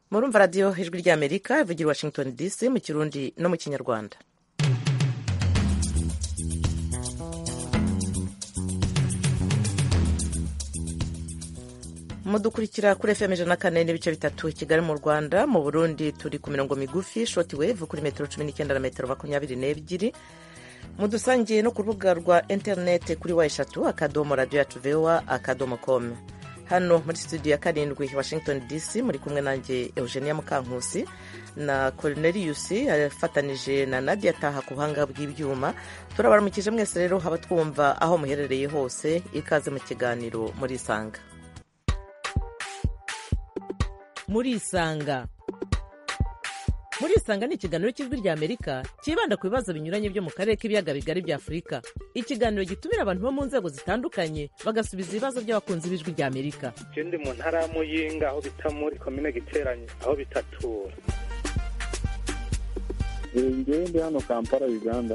murumva radiyo ijwi ry'amerika ivugira i Washington DC mu kirundi no mu kinyarwanda. mudukurikira kuri FM 104 n'ibice bitatu i Kigali mu Rwanda. Mu Burundi turi ku mirongo migufi short wave kuri metero 19 na metero 22. mudusangiye no ku rubuga rwa internet kuri wa3 akadomo radio yacu voa akadomo com. hano muri studio ya karindwi Washington DC muri kumwe nanjye Eugenia Mukankusi na Cornelius afatanije na Nadia Taha ku buhanga bw'ibyuma. turabaramukije mwese rero haba twumva aho muherereye hose, ikaze mu kiganiro muri Isanga. muri Isanga ni ikiganiro cy'ijwi rya Amerika kibanda ku bibazo binyuranye byo mu karere k'ibiyaga bigari bya Afurika. Ikiganiro gitumira abantu bo mu nzego zitandukanye bagasubiza ibibazo by'abakunzi b'ijwi rya Amerika. Ndi mu ntara ya Muyinga aho bita muri komine Giteranye aho bitatura. Ndi hano Kampala Uganda.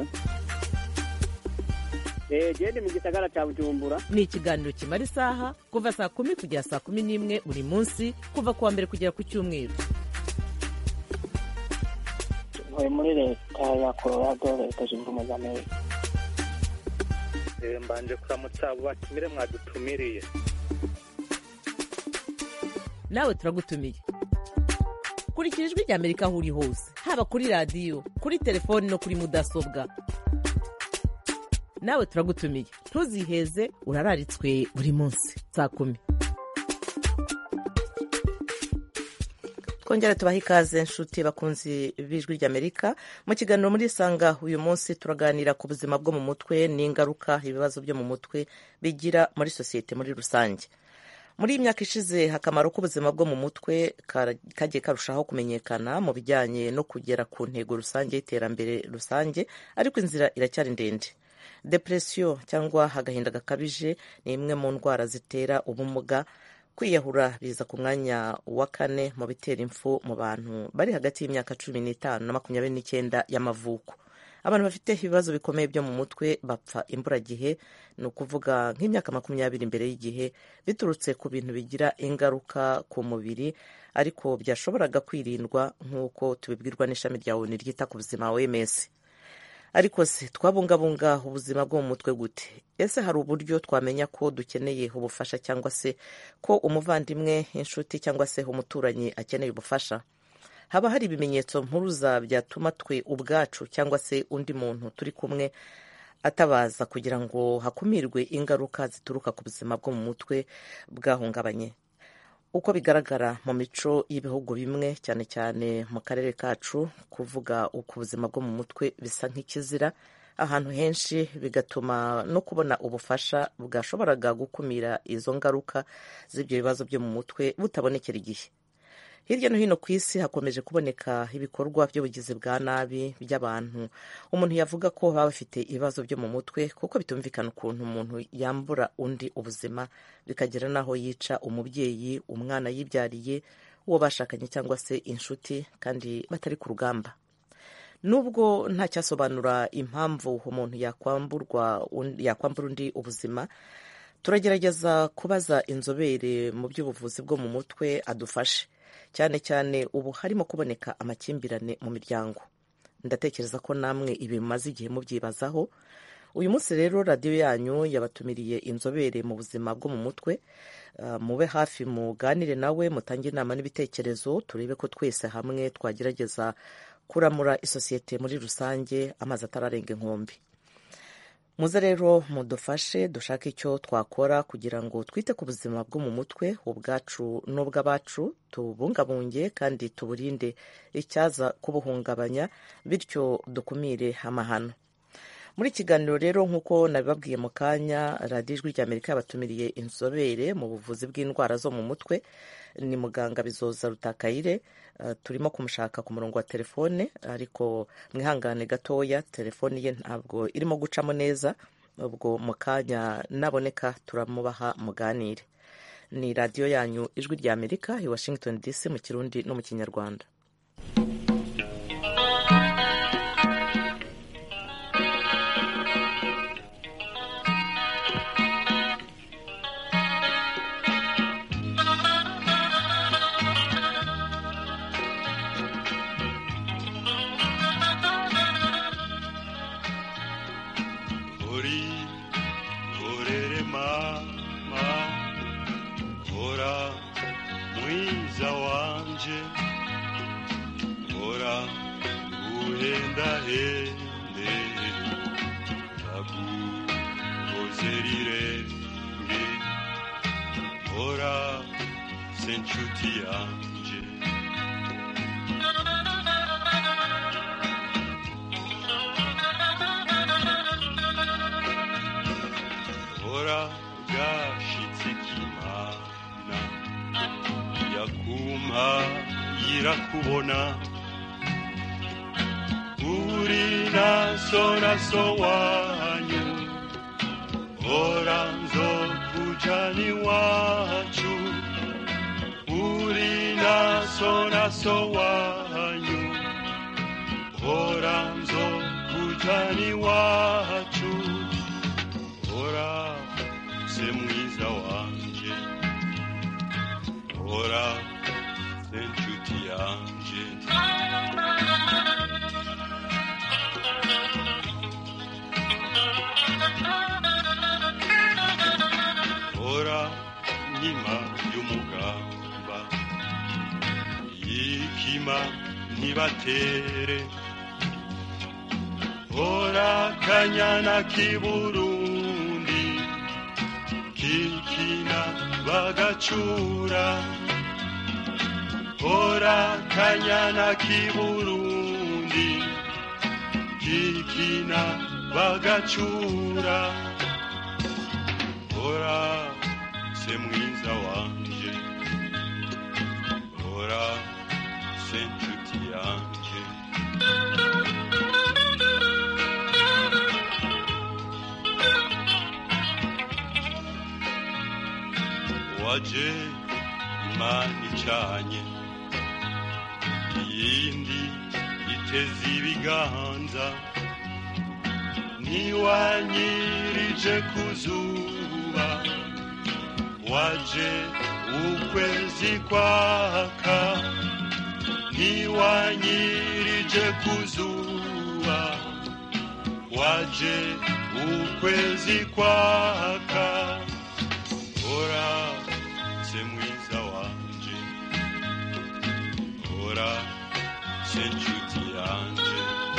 Ndi mu gisagara cya Bujumbura. Ni ikiganiro kimara isaha kuva saa 10 kugera saa 11 buri munsi kuva kuwa mbere kugera ku cyumweru. muri leta ya Colorado, leta zunze ubumwe za Amerika. Mbanje kuramutsa abo batumire mwadutumiriye. Nawe turagutumiye. Kurikira ijwi rya Amerika aho uri hose, haba kuri radio, kuri telefoni no kuri mudasobwa. Nawe turagutumiye. Ntuziheze, urararitswe buri munsi saa 10. Twongera tubaha ikaze nshuti bakunzi b'ijwi ry'Amerika mu kiganiro muri Isanga. Uyu munsi turaganira ku buzima bwo mu mutwe n'ingaruka ibibazo byo mu mutwe bigira muri sosiyete muri rusange. Muri iyi myaka ishize akamaro k'ubuzima bwo mu mutwe kagiye karushaho kumenyekana mu bijyanye no kugera ku ntego rusange y'iterambere rusange, ariko inzira iracyari ndende. Depression cyangwa agahinda gakabije ni imwe mu ndwara zitera ubumuga. Kwiyahura biza ku mwanya wa 4 mu bitera impfu mu bantu bari hagati y'imyaka 15 na 29 y'amavuko. Abantu bafite ibibazo bikomeye byo mu mutwe bapfa imburagihe, ni ukuvuga nk'imyaka 20 imbere y'igihe, biturutse ku bintu bigira ingaruka ku mubiri ariko byashoboraga kwirindwa nk'uko tubibwirwa n'ishami rya ONU ryita ku buzima OMS. Ariko se twabungabunga ubuzima bwo mu mutwe gute? Ese hari uburyo twamenya ko dukeneye ubufasha cyangwa se ko umuvandimwe, inshuti cyangwa se umuturanyi akeneye ubufasha? Haba hari ibimenyetso mpuruza byatuma twe ubwacu cyangwa se undi muntu turi kumwe atabaza kugira ngo hakumirwe ingaruka zituruka ku buzima bwo mu mutwe bwahungabanye? Uko bigaragara mu mico y'ibihugu bimwe, cyane cyane mu karere kacu, kuvuga uko ubuzima bwo mu mutwe bisa nk'ikizira ahantu henshi, bigatuma no kubona ubufasha bwashoboraga gukumira izo ngaruka z'ibyo bibazo byo mu mutwe butabonekera igihe. Hirya no hino ku isi hakomeje kuboneka ibikorwa by'ubugizi bwa nabi by'abantu umuntu yavuga ko baba bafite ibibazo byo mu mutwe, kuko bitumvikana ukuntu umuntu yambura undi ubuzima, bikagera naho yica umubyeyi, umwana yibyariye, uwo bashakanye cyangwa se inshuti, kandi batari ku rugamba. Nubwo nta cyasobanura impamvu umuntu yakwambura undi ubuzima, turagerageza kubaza inzobere mu by'ubuvuzi bwo mu mutwe adufashe. Cyane cyane ubu harimo kuboneka amakimbirane mu miryango. Ndatekereza ko namwe ibi mumaze igihe mubyibazaho. Uyu munsi rero radio yanyu yabatumiriye inzobere mu buzima bwo mu mutwe. Mube hafi muganire nawe, mutange inama n'ibitekerezo, turebe ko twese hamwe twagerageza kuramura isosiyete muri rusange, amazi atararenga inkombe. Muze rero mudufashe dushaka icyo twakora kugira ngo twite ku buzima bwo mu mutwe, ubwacu n'ubw'abacu, tubungabunge kandi tuburinde icyaza kubuhungabanya, bityo dukumire amahano. Muri kiganiro rero nk'uko nabibabwiye mu kanya, radiyo ijwi ry'Amerika yabatumiriye inzobere mu buvuzi bw'indwara zo mu mutwe. Ni muganga Bizoza Rutakayire. Turimo kumushaka ku murongo wa telefone, ariko mwihangane gatoya, telefoni ye ntabwo irimo gucamo neza. Ubwo mu kanya naboneka turamubaha muganire. Ni radiyo yanyu ijwi ry'Amerika i Washington DC mu Kirundi no mu Kinyarwanda. uri orere mama ora mwiza wanje ora uhenda hende tagukozerirenge ora senchuti yanje ora gashitse kimana yakuma yirakubona uri naso wanyu ora nzokujani wacu uri naso wanyu ora nzokujani wacu ora se mwiza wanje ora se nshuti yanje ora nkima y'umugamba yikima ntibatere ora kanyana k'iburundi kikina bagacura ora kanyana k'iburundi kikina bagacura ora se mwiza wanje ora se nshuti yanje waje imana icanye iyindi iteze ibiganza niwanyirije kuzuba waje ukwezi kwaka niwanyirije kuzuba waje ukwezi kwaka ora se mwiza wanje ora se nshuti yanje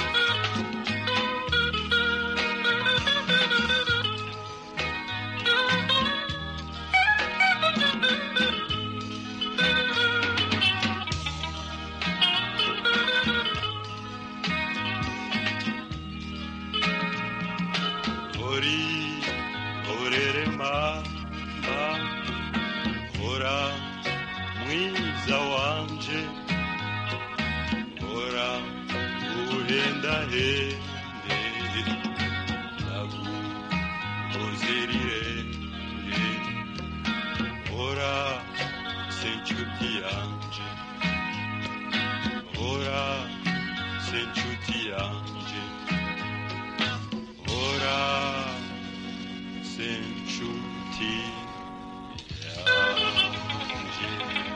orere mama ora mwiza wanje ora uhenda hende nagukozerirenge ora senchuti yanje ora senchuti yanje ora senchuti yanje.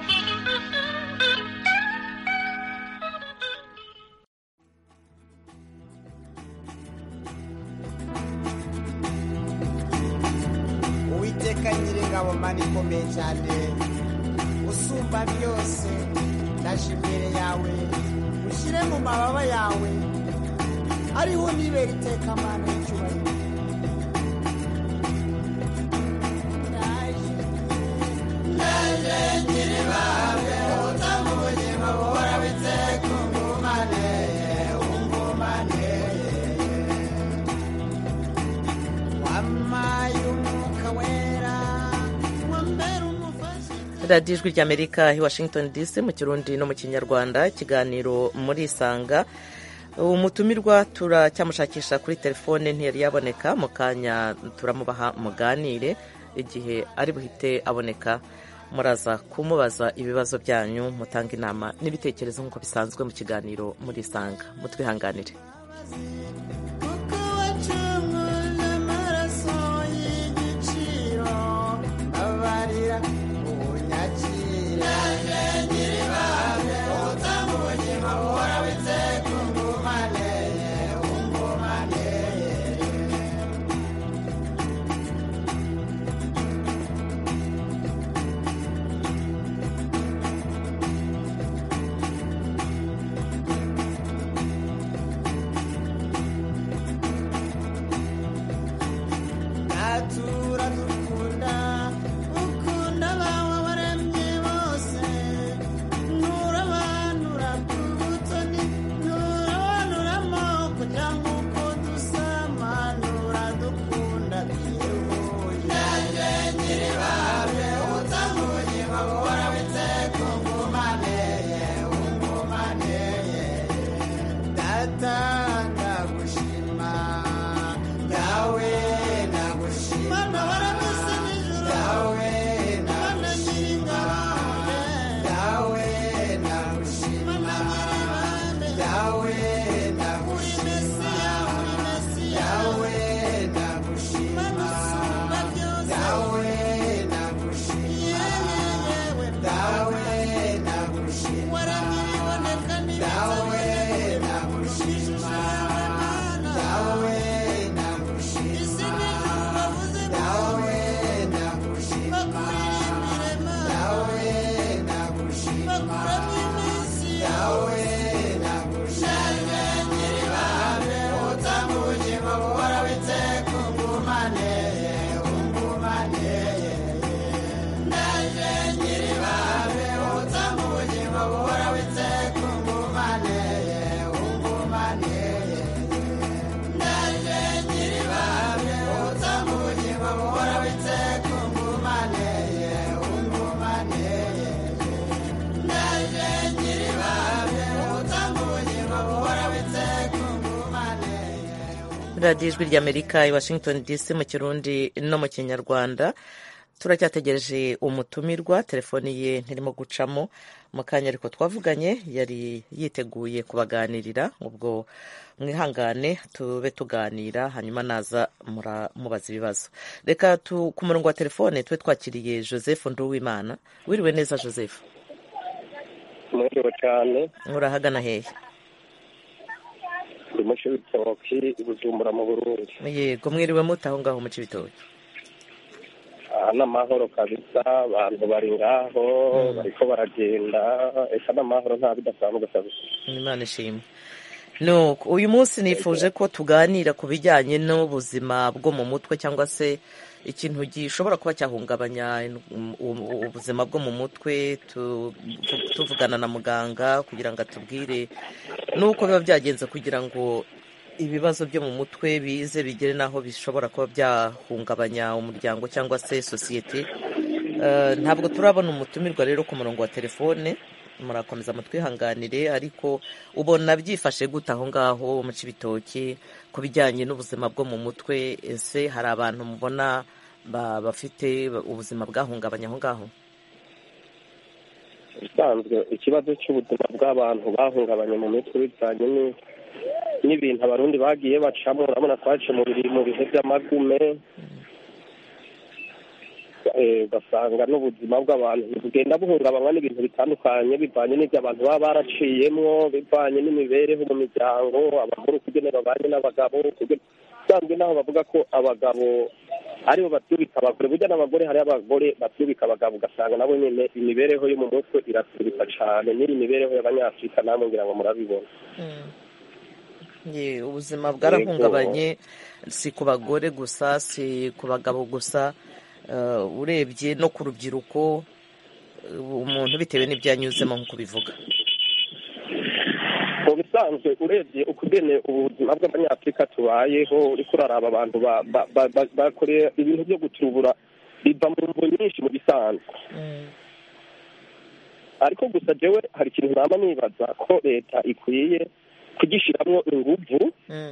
Uwiteka nyir'ingabo mana ikomeye cyane usumba byose ndaje imbere yawe ushyire mu mababa yawe ariho nibera iteka mana y'icyubahiro radiyo ijwi ry'amerika i Washington DC mu kirundi no mu kinyarwanda ikiganiro muri isanga umutumirwa turacyamushakisha kuri telefone ntiyari yaboneka mu kanya turamubaha muganire igihe ari buhite aboneka muraza kumubaza ibibazo byanyu mutanga inama n'ibitekerezo nk'uko bisanzwe mu kiganiro muri isanga mutwihanganire uratura dukunda ukunda abawe waremye bose nturabanura ku butoni nturabanura amoko cyangwa uko dusama nturadukunda byihuye naje nyiribabe utamuye babora witeko ngumaneye ungumaneye data ndagushima dawe ndagushima mana waramese nijoro dawe ndagushima dawe ndagushima dawe ndagushima uri mesiya dawe ndagushima dawe ndagushima dawe ndagushima waramiboneka dawe ndagushima dawe ndagushima isi n'ijuru bavuze dawe ndagushima bakuririmbire dawe ndagushima bakuramo iminsi dawe ndagushima nyiribabe utamuje babora witeko ngumaneye ungumaneye naje nyiribabe utamuje babora witeko ngumaneye ungumaneye naje nyiribabe utamuje babora witeko ngumaneye ungumaneye naje nyiribabe utamuje babora witeko ngumaneye. radiyo ijwi ry'amerika i washington dc mu kirundi no mu kinyarwanda turacyategereje umutumirwa telefoni ye ntirimo gucamo mu kanya ariko twavuganye yari yiteguye kubaganirira ubwo mwihangane tube tuganira hanyuma naza muramubaza ibibazo reka ku murongo wa telefone tube twakiriye Joseph Nduwimana wiriwe neza Joseph mwiriwe cyane urahagana hehe ndi mu Cibitoki i Bujumbura mu Burundi yego mwiriwe mute aho ngaho mu Cibitoki n'amahoro kabisa abantu bari ngaho bariko baragenda eka n'amahoro nta bidasanzwe kabisa Imana ishimwe uyu munsi nifuje ko tuganira ku bijyanye n'ubuzima bwo mu mutwe cyangwa se ikintu gishobora kuba cyahungabanya ubuzima bwo mu mutwe tuvugana na muganga kugira ngo atubwire n'uko biba byagenze kugira ngo ibibazo byo mu mutwe bize bigere n'aho bishobora kuba byahungabanya umuryango cyangwa se sosiyete. Ntabwo turabona umutumirwa rero ku murongo wa telefone, murakomeza mutwihanganire, ariko ubona byifashe gute aho ngaho mu Cibitoki ku bijyanye n'ubuzima bwo mu mutwe? Ese hari abantu mubona bafite ubuzima bwahungabanya aho ngaho? Ubusanzwe ikibazo cy'ubuzima bw'abantu bahungabanye mu mitwe bijyanye n'ibintu abarundi bagiye bacamo, urabona twaje mu bihe by'amagume, ugasanga n'ubuzima bw'abantu bugenda buhungabanywa n'ibintu bitandukanye bivanye n'ibyo abantu baba baraciyemwo, bivanye n'imibereho mu miryango, abagore ukugene babanye n'abagabo. Usanzwe naho bavuga ko abagabo aribo babyubika abagore, burya n'abagore hari abagore babyubika abagabo, ugasanga nabo nyine imibereho yo mu mutwe irasubika cyane n'iyi mibereho y'abanyafurika, namwe ngira ngo murabibona. Ubuzima bwarahungabanye, si ku bagore gusa, si ku bagabo gusa, urebye no ku rubyiruko, umuntu bitewe n'ibyo yanyuzemo nk'uko bivuga. Mu bisanzwe urebye ukugene ubuzima bw'abanyafurika tubayeho, uriko uraraba abantu bakorera ibintu byo gutubura biva mu mvo nyinshi mu bisanzwe. Ariko gusa jewe hari ikintu nama nibaza ko leta ikwiye kugishiramwo inguvu,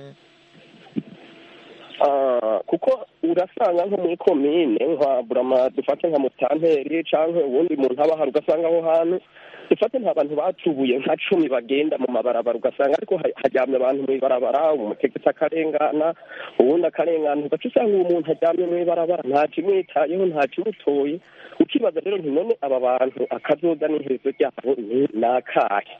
kuko urasanga nko muri komine nka Burama, dufate nka Mutanteri canke ubundi muntu aba hari, ugasanga aho hantu dufate nta bantu batubuye nka 10 bagenda mu mabarabara, ugasanga ariko hajyamye abantu mu ibarabara, umutegetsi akarengana, ubundi akarengana, ugaca usanga uwo muntu hajyamye mu ibarabara nta kimwitayeho, nta kimutoye. Ukibaza rero nti none aba bantu akazoza n'iherezo ryabo ni nakahe?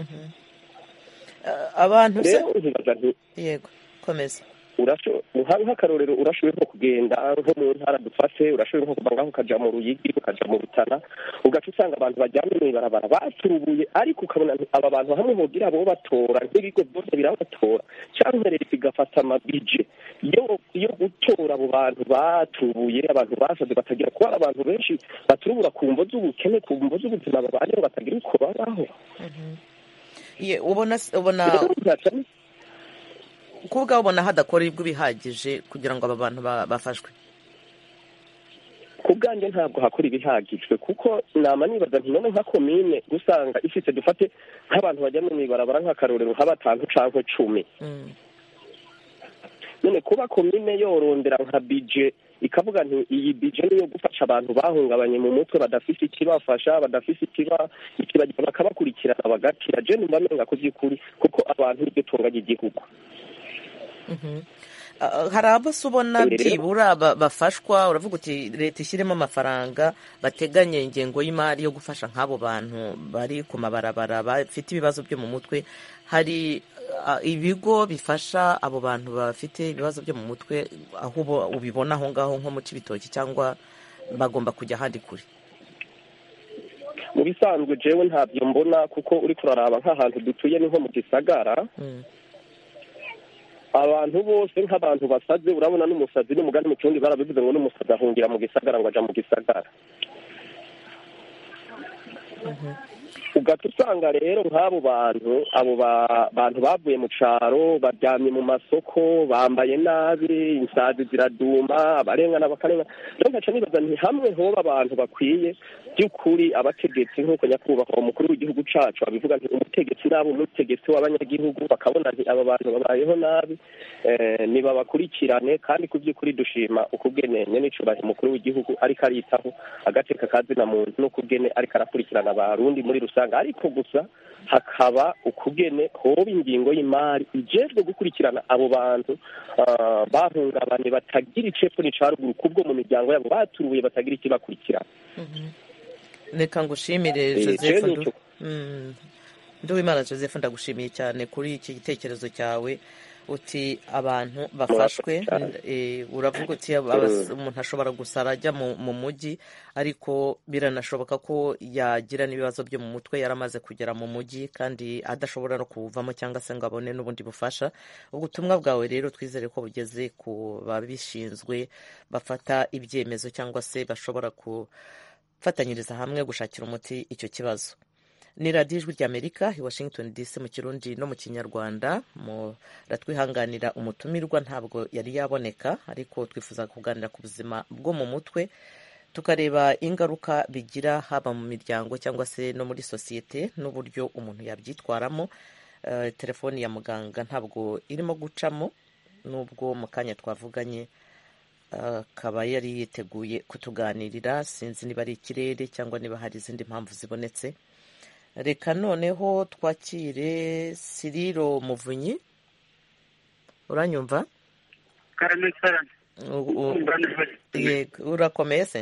Abantu se yego komeza nk'akarorero, urashoboye nko kugenda nko mu ntara dufashe, urashoboye nko kuva ngaho ukaja mu Ruyigi ukaja mu Rutana, ugaca usanga abantu bajyanye mw'ibarabara baturubuye, ariko ukabona aba bantu hamwe bogira abo batora nk'ibigo byose birabatora, cyangwa leta igafata amabije yo gutora abo bantu batubuye, abantu basaze batagira kuba abantu benshi baturubura ku mvo z'ubukene, ku mvo z'ubuzima babayeho batagira uko babaho. ubona kubwa ubona hadakora ibyo bihagije kugira ngo aba bantu bafashwe. Ku bwanjye ntabwo hakora ibihagijwe, kuko nama nibaza nti none nka komine usanga ifite dufate nk'abantu bajya mu ibarabara nk'akarorero nk'abatanu canke 10. None kuba komine yorondera nka budget ikavuga nti iyi budget niyo gufasha abantu bahungabanye mu mutwe badafise ikibafasha, badafise ikibagira bakabakurikirana bagakira, je numva menga ko by'ukuri kuko abantu iryo tunga ry'igihugu. Hari abo ubona byibura bafashwa, uravuga uti leta ishyiremo amafaranga bateganye ingengo y'imari yo gufasha nk'abo bantu bari ku mabarabara bafite ibibazo byo mu mutwe. Hari ibigo bifasha abo bantu bafite ibibazo byo mu mutwe aho ubibona aho ngaho nko mu Cibitoki cyangwa bagomba kujya ahandi kure? Mu bisanzwe jewe ntabyo mbona, kuko uri kuraraba nk'ahantu dutuye ni nko mu gisagara. Abantu bose nk'abantu basaze, urabona n'umusazi n'umugani mu kirundi barabivuze ngo n'umusazi ahungira mu gisagara ngo aja mu gisagara. Ugahita usanga rero nk'abo bantu bantu bavuye mu caro baryamye mu masoko bambaye nabi, insazi ziraduma, abarengana bakarengana. Rero ngaca nibaza nti hamwe hoba abantu bakwiye by'ukuri abategetsi nk'uko nyakubahwa umukuru w'igihugu cacu abivuga nti umutegetsi nabo umutegetsi w'abanyagihugu, bakabona nti aba bantu babayeho nabi, nibabakurikirane. Kandi ku by'ukuri dushima ukugene n'icubahiro umukuru w'igihugu ariko aritaho agateka kazina muntu n'ukugene ariko arakurikirana abarundi muri rusange. Ariko gusa hakaba ukugene hoba ingingo y'imari ijejwe gukurikirana abo bantu bahungabanye batagira icepfo n'icaruguru kubwo mu miryango yabo baturuye batagira ikibakurikirana. Reka ngushimire Joseph Nduwimana. Joseph, ndagushimiye cyane kuri iki gitekerezo cyawe. Uti abantu bafashwe, uravuga uti umuntu ashobora gusara ajya mu mujyi, ariko biranashoboka ko yagira n'ibibazo byo mu mutwe yaramaze kugera mu mujyi kandi adashobora no kuwuvamo cyangwa se ngo abone n'ubundi bufasha. Ubutumwa bwawe rero twizere ko bugeze ku babishinzwe bafata ibyemezo cyangwa se bashobora gufatanyiriza hamwe gushakira umuti icyo kibazo. Ni radiyo ijwi ry'Amerika i Washington DC mu Kirundi no mu Kinyarwanda. Muratwihanganira umutumirwa ntabwo yari yaboneka, ariko twifuza kuganira ku buzima bwo mu mutwe, tukareba ingaruka bigira haba mu miryango cyangwa se no muri sosiyete n'uburyo umuntu yabyitwaramo. Telefoni ya muganga ntabwo irimo gucamo, nubwo mu kanya twavuganye akaba yari yiteguye kutuganirira. Sinzi niba ari ikirere cyangwa niba hari izindi mpamvu zibonetse. Reka noneho twakire Siriro Muvunyi. Uranyumva? Urakomeye se?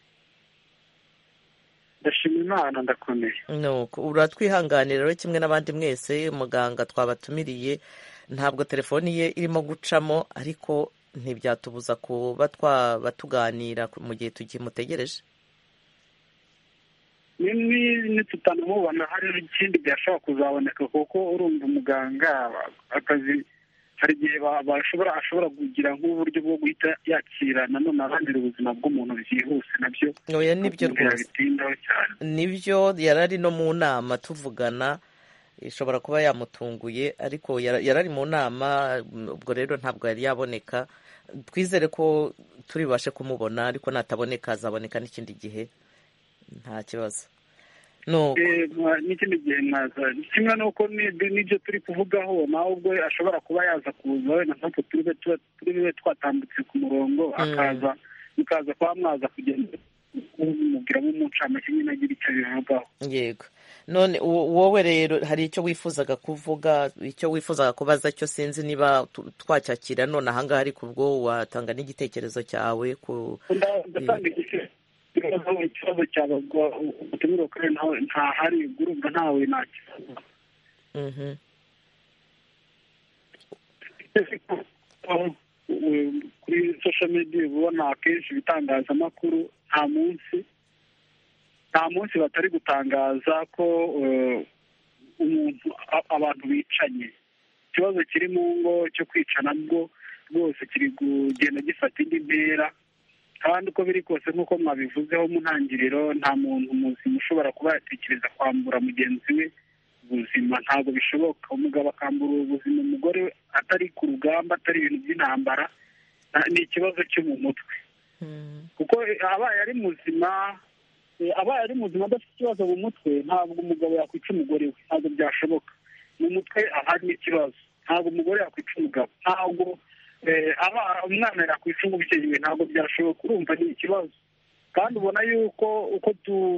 Ndashima Imana ndakomeye. Nuko uratwihanganira rero kimwe n'abandi mwese. Muganga twabatumiriye ntabwo telefoni ye irimo gucamo, ariko ntibyatubuza kuba twabatuganira mu gihe tukimutegereje. Tutanamubona hari ikindi byashobora kuzaboneka, kuko urumva umuganga akazi hari igihe ashobora kugira nk'uburyo bwo guhita yakira nanone arangira ubuzima bw'umuntu byihuse. Nabyo oya nibyo rwose, nibyo yari ari no mu nama tuvugana, ishobora kuba yamutunguye, ariko yari ari mu nama, ubwo rero ntabwo yari yaboneka. Twizere ko turi bubashe kumubona, ariko nataboneka azaboneka n'ikindi gihe, nta kibazo. N'ikindi gihe mwaza kimwe n'uko n'ibyo turi kuvugaho nawe ubwo ashobora kuba yaza kuza wenda nk'uko turi twatambutse ku murongo akaza mukaza kuba mwaza kugenda mubwira nk'umucamanza nyine agira icyo bivugaho. Yego. None wowe rero hari icyo wifuzaga kuvuga, icyo wifuzaga kubaza cyo sinzi niba twacyakira none ahangaha, ariko ubwo watanga n'igitekerezo cyawe ikibazo cyawe ubutumire kare nawe ntahari, urumva ntawe nta kibazo. Kuri social media ubona akenshi ibitangazamakuru nta munsi batari gutangaza ko abantu bicanye. Ikibazo kiri mu ngo cyo kwica nabwo rwose kiri kugenda gifata indi ntera, kandi uko biri kose nk'uko mwabivuzeho mu ntangiriro, nta muntu muzima ushobora kuba yatekereza kwambura mugenzi we ubuzima, ntabwo bishoboka. Umugabo akambura ubuzima umugore we atari ku rugamba, atari ibintu by'intambara, ni ikibazo cyo mu mutwe. Kuko abaye ari muzima adafite ikibazo mu mutwe, ntabwo umugabo yakwica umugore we, ntabwo byashoboka. mu mutwe ahari ikibazo, ntabwo umugore yakwica umugabo, ntabwo umwana yakwica umubyeyi we, ntabwo byashoboka. Urumva ni ikibazo, kandi ubona yuko uko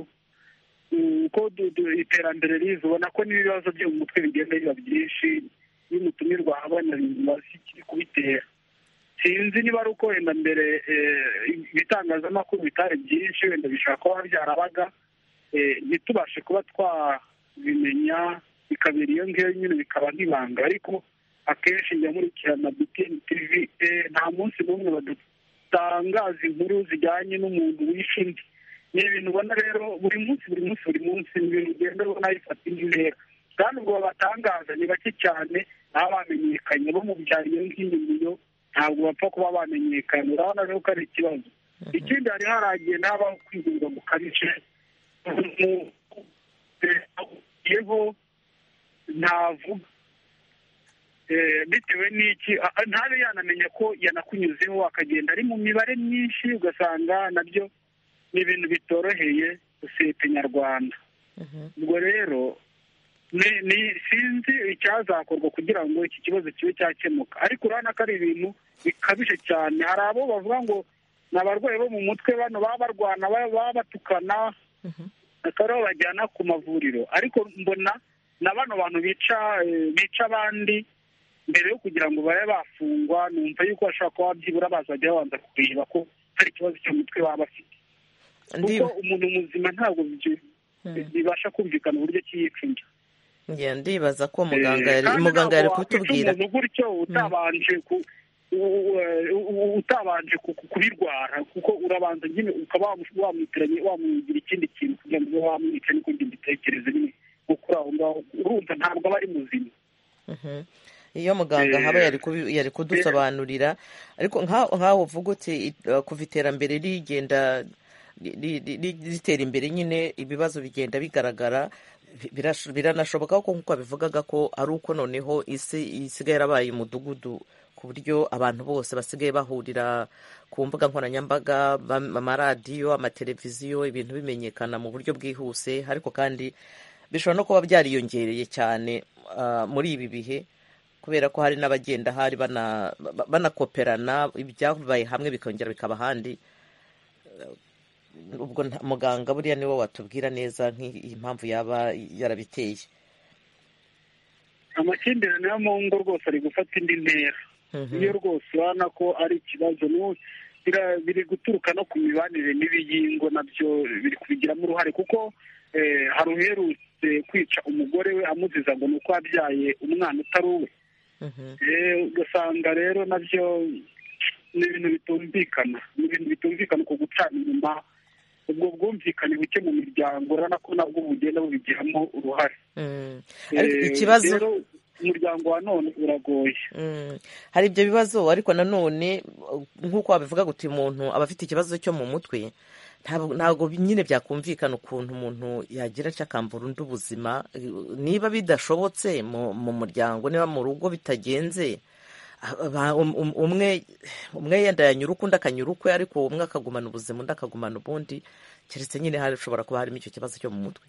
iterambere riza, ubona ko n'ibibazo byo mu mutwe bigenda biba byinshi. Iyo umutumirwa abana bazi ikiri kubitera, sinzi niba ari uko wenda mbere ibitangazamakuru bitari byinshi, wenda bishobora kuba byarabaga ntitubashe kuba twabimenya, bikabera iyo ngiyo nyine bikaba nk'ibanga. Ariko akenshi njya nkurikirana BTN TV, nta munsi n'umwe badatangaza inkuru zijyanye n'umuntu wishe undi. Ni ibintu ubona rero buri munsi ni ibintu ugenda ubona bifata indi ntera, kandi ubwo babatangaza ni bake cyane, baba bamenyekanye bo mu byaro iyo ngiyo, ntabwo bapfa kuba bamenyekana. Urabona rero ko ari ikibazo. Ikindi hari haragenda habaho kwigurira gukabije, yeho ntavuga bitewe n'iki, ntabe yanamenya ko yanakunyuzeho, akagenda ari mu mibare myinshi, ugasanga nabyo ni ibintu bitoroheye sosiyete nyarwanda. Ubwo rero sinzi icyazakorwa kugira ngo iki kibazo kibe cyakemuka, ariko urabona ko ari ibintu bikabije cyane. Hari abo bavuga ngo ni abarwayi bo mu mutwe, bano baba barwana, baba batukana, bakaba babajyana ku mavuriro, ariko mbona na bano bantu bica abandi mbere yo kugira ngo babe bafungwa, numva yuko bashobora kuba byibura bazajya babanza kureba ko hari ikibazo cyo mu mutwe baba bafite, kuko umuntu muzima ntabwo bibasha kumvikana uburyo kiyicungira. Ndibaza ko muganga yari kutubwira gutyo utabanje kubirwara, kuko urabanza nyine ukaba wamwigira ikindi kintu kugira ngo ube wamwica, niko njye mbitekereza nyine gukora aho ngaho. Urumva ntabwo aba ari muzima. Iyo muganga haba yari kudusobanurira, ariko nk'aho uvuga uti kuva iterambere rigenda ritera imbere, nyine ibibazo bigenda bigaragara. Biranashoboka ko nk'uko babivugaga ko ari uko noneho isi isigaye yarabaye umudugudu, ku buryo abantu bose basigaye bahurira ku mbuga nkoranyambaga, amaradiyo, amateleviziyo, ibintu bimenyekana mu buryo bwihuse. Ariko kandi bishobora no kuba byariyongereye cyane muri ibi bihe, kubera ko hari n'abagenda hari banakoperana, ibyabaye hamwe bikongera bikaba ahandi. Ubwo muganga buriya niwe watubwira neza nk'impamvu yaba yarabiteye. Amakimbirane yo mu ngo rwose ari gufata indi ntera, iyo rwose urabona ko ari ikibazo. Biri guturuka no ku mibanire mibi y'ingo, nabyo biri kubigiramo uruhare, kuko hari uherutse kwica umugore we amuziza ngo ni uko yabyaye umwana utari uwe. Ugasanga rero nabyo ni ibintu bitumvikana, ku gucana inyuma. Ubwo bwumvikane buke mu miryango, urabona ko nabwo bugenda bubigiramo uruhare. Ikibazo rero umuryango wa none uragoye. Hari ibyo bibazo, ariko nanone nk'uko wabivuga guti umuntu aba afite ikibazo cyo mu mutwe, ntabwo nyine byakumvikana ukuntu umuntu yagira akambura undi ubuzima. Niba bidashobotse mu muryango, niba mu rugo bitagenze, umwe yenda yanyura undi akanyura ukwe, ariko umwe akagumana ubuzima undi akagumana ubundi, keretse nyine hashobora kuba harimo icyo kibazo cyo mu mutwe.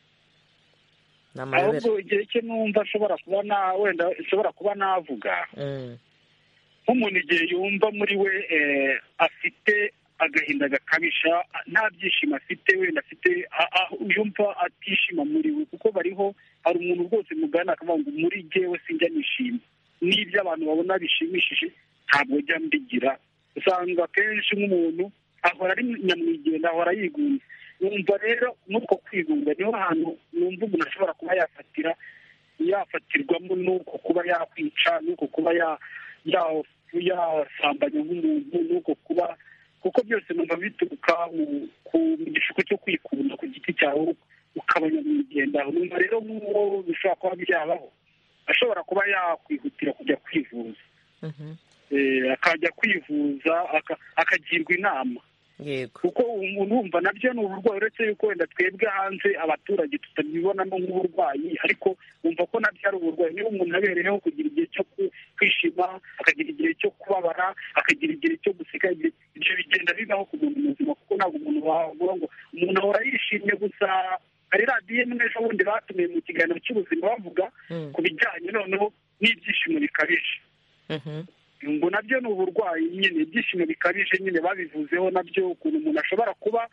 Ahubwo igihe cye numva ashobora kuba navuga nk'umuntu igihe yumva muri we afite agahinda gakabisha, nta byishimo afite, wenda afite yumva atishima muri we, kuko hari umuntu rwose mugana akavuga ngo muri jyewe sinjya nishima, n'ibyo abantu babona bishimishije ntabwo jya mbigira. Usanga akenshi nk'umuntu ahora ari nyamwigenda, ahora yigunze. Numva rero n'uko kwigunga niho hantu numva umuntu ashobora kuba yafatirwamo, n'uko kuba yakwica, n'uko kuba yasambanya nk'umuntu, n'uko kuba, kuko byose numva bituruka ku gishuko cyo kwikunda ku giti cyawe, ukaba nyamwigenda. Numva rero nk'uwo bishobora kuba byabaho, ashobora kuba yakwihutira kujya kwivuza. akajya kwivuza akagirwa inama. yego kuko umuntu wumva nabyo ni uburwayi, uretse yuko wenda twebwe hanze abaturage tutabibonamo nk'uburwayi, ariko wumva ko nabyo ari uburwayi. niba umuntu abereyeho kugira igihe cyo kwishima, akagira igihe cyo kubabara, akagira igihe cyo guseka, ibyo bigenda bibaho ku muntu muzima, kuko ntabwo umuntu wavuga ngo umuntu ahora yishimye gusa. hari radiyo imwe ejo bundi batumiye mu kiganiro cy'ubuzima bavuga ku bijyanye noneho n'ibyishimo bikabije. ngo nabyo ni uburwayi nyine, ibyishimo bikabije nyine babivuzeho nabyo, ukuntu umuntu ashobora kuba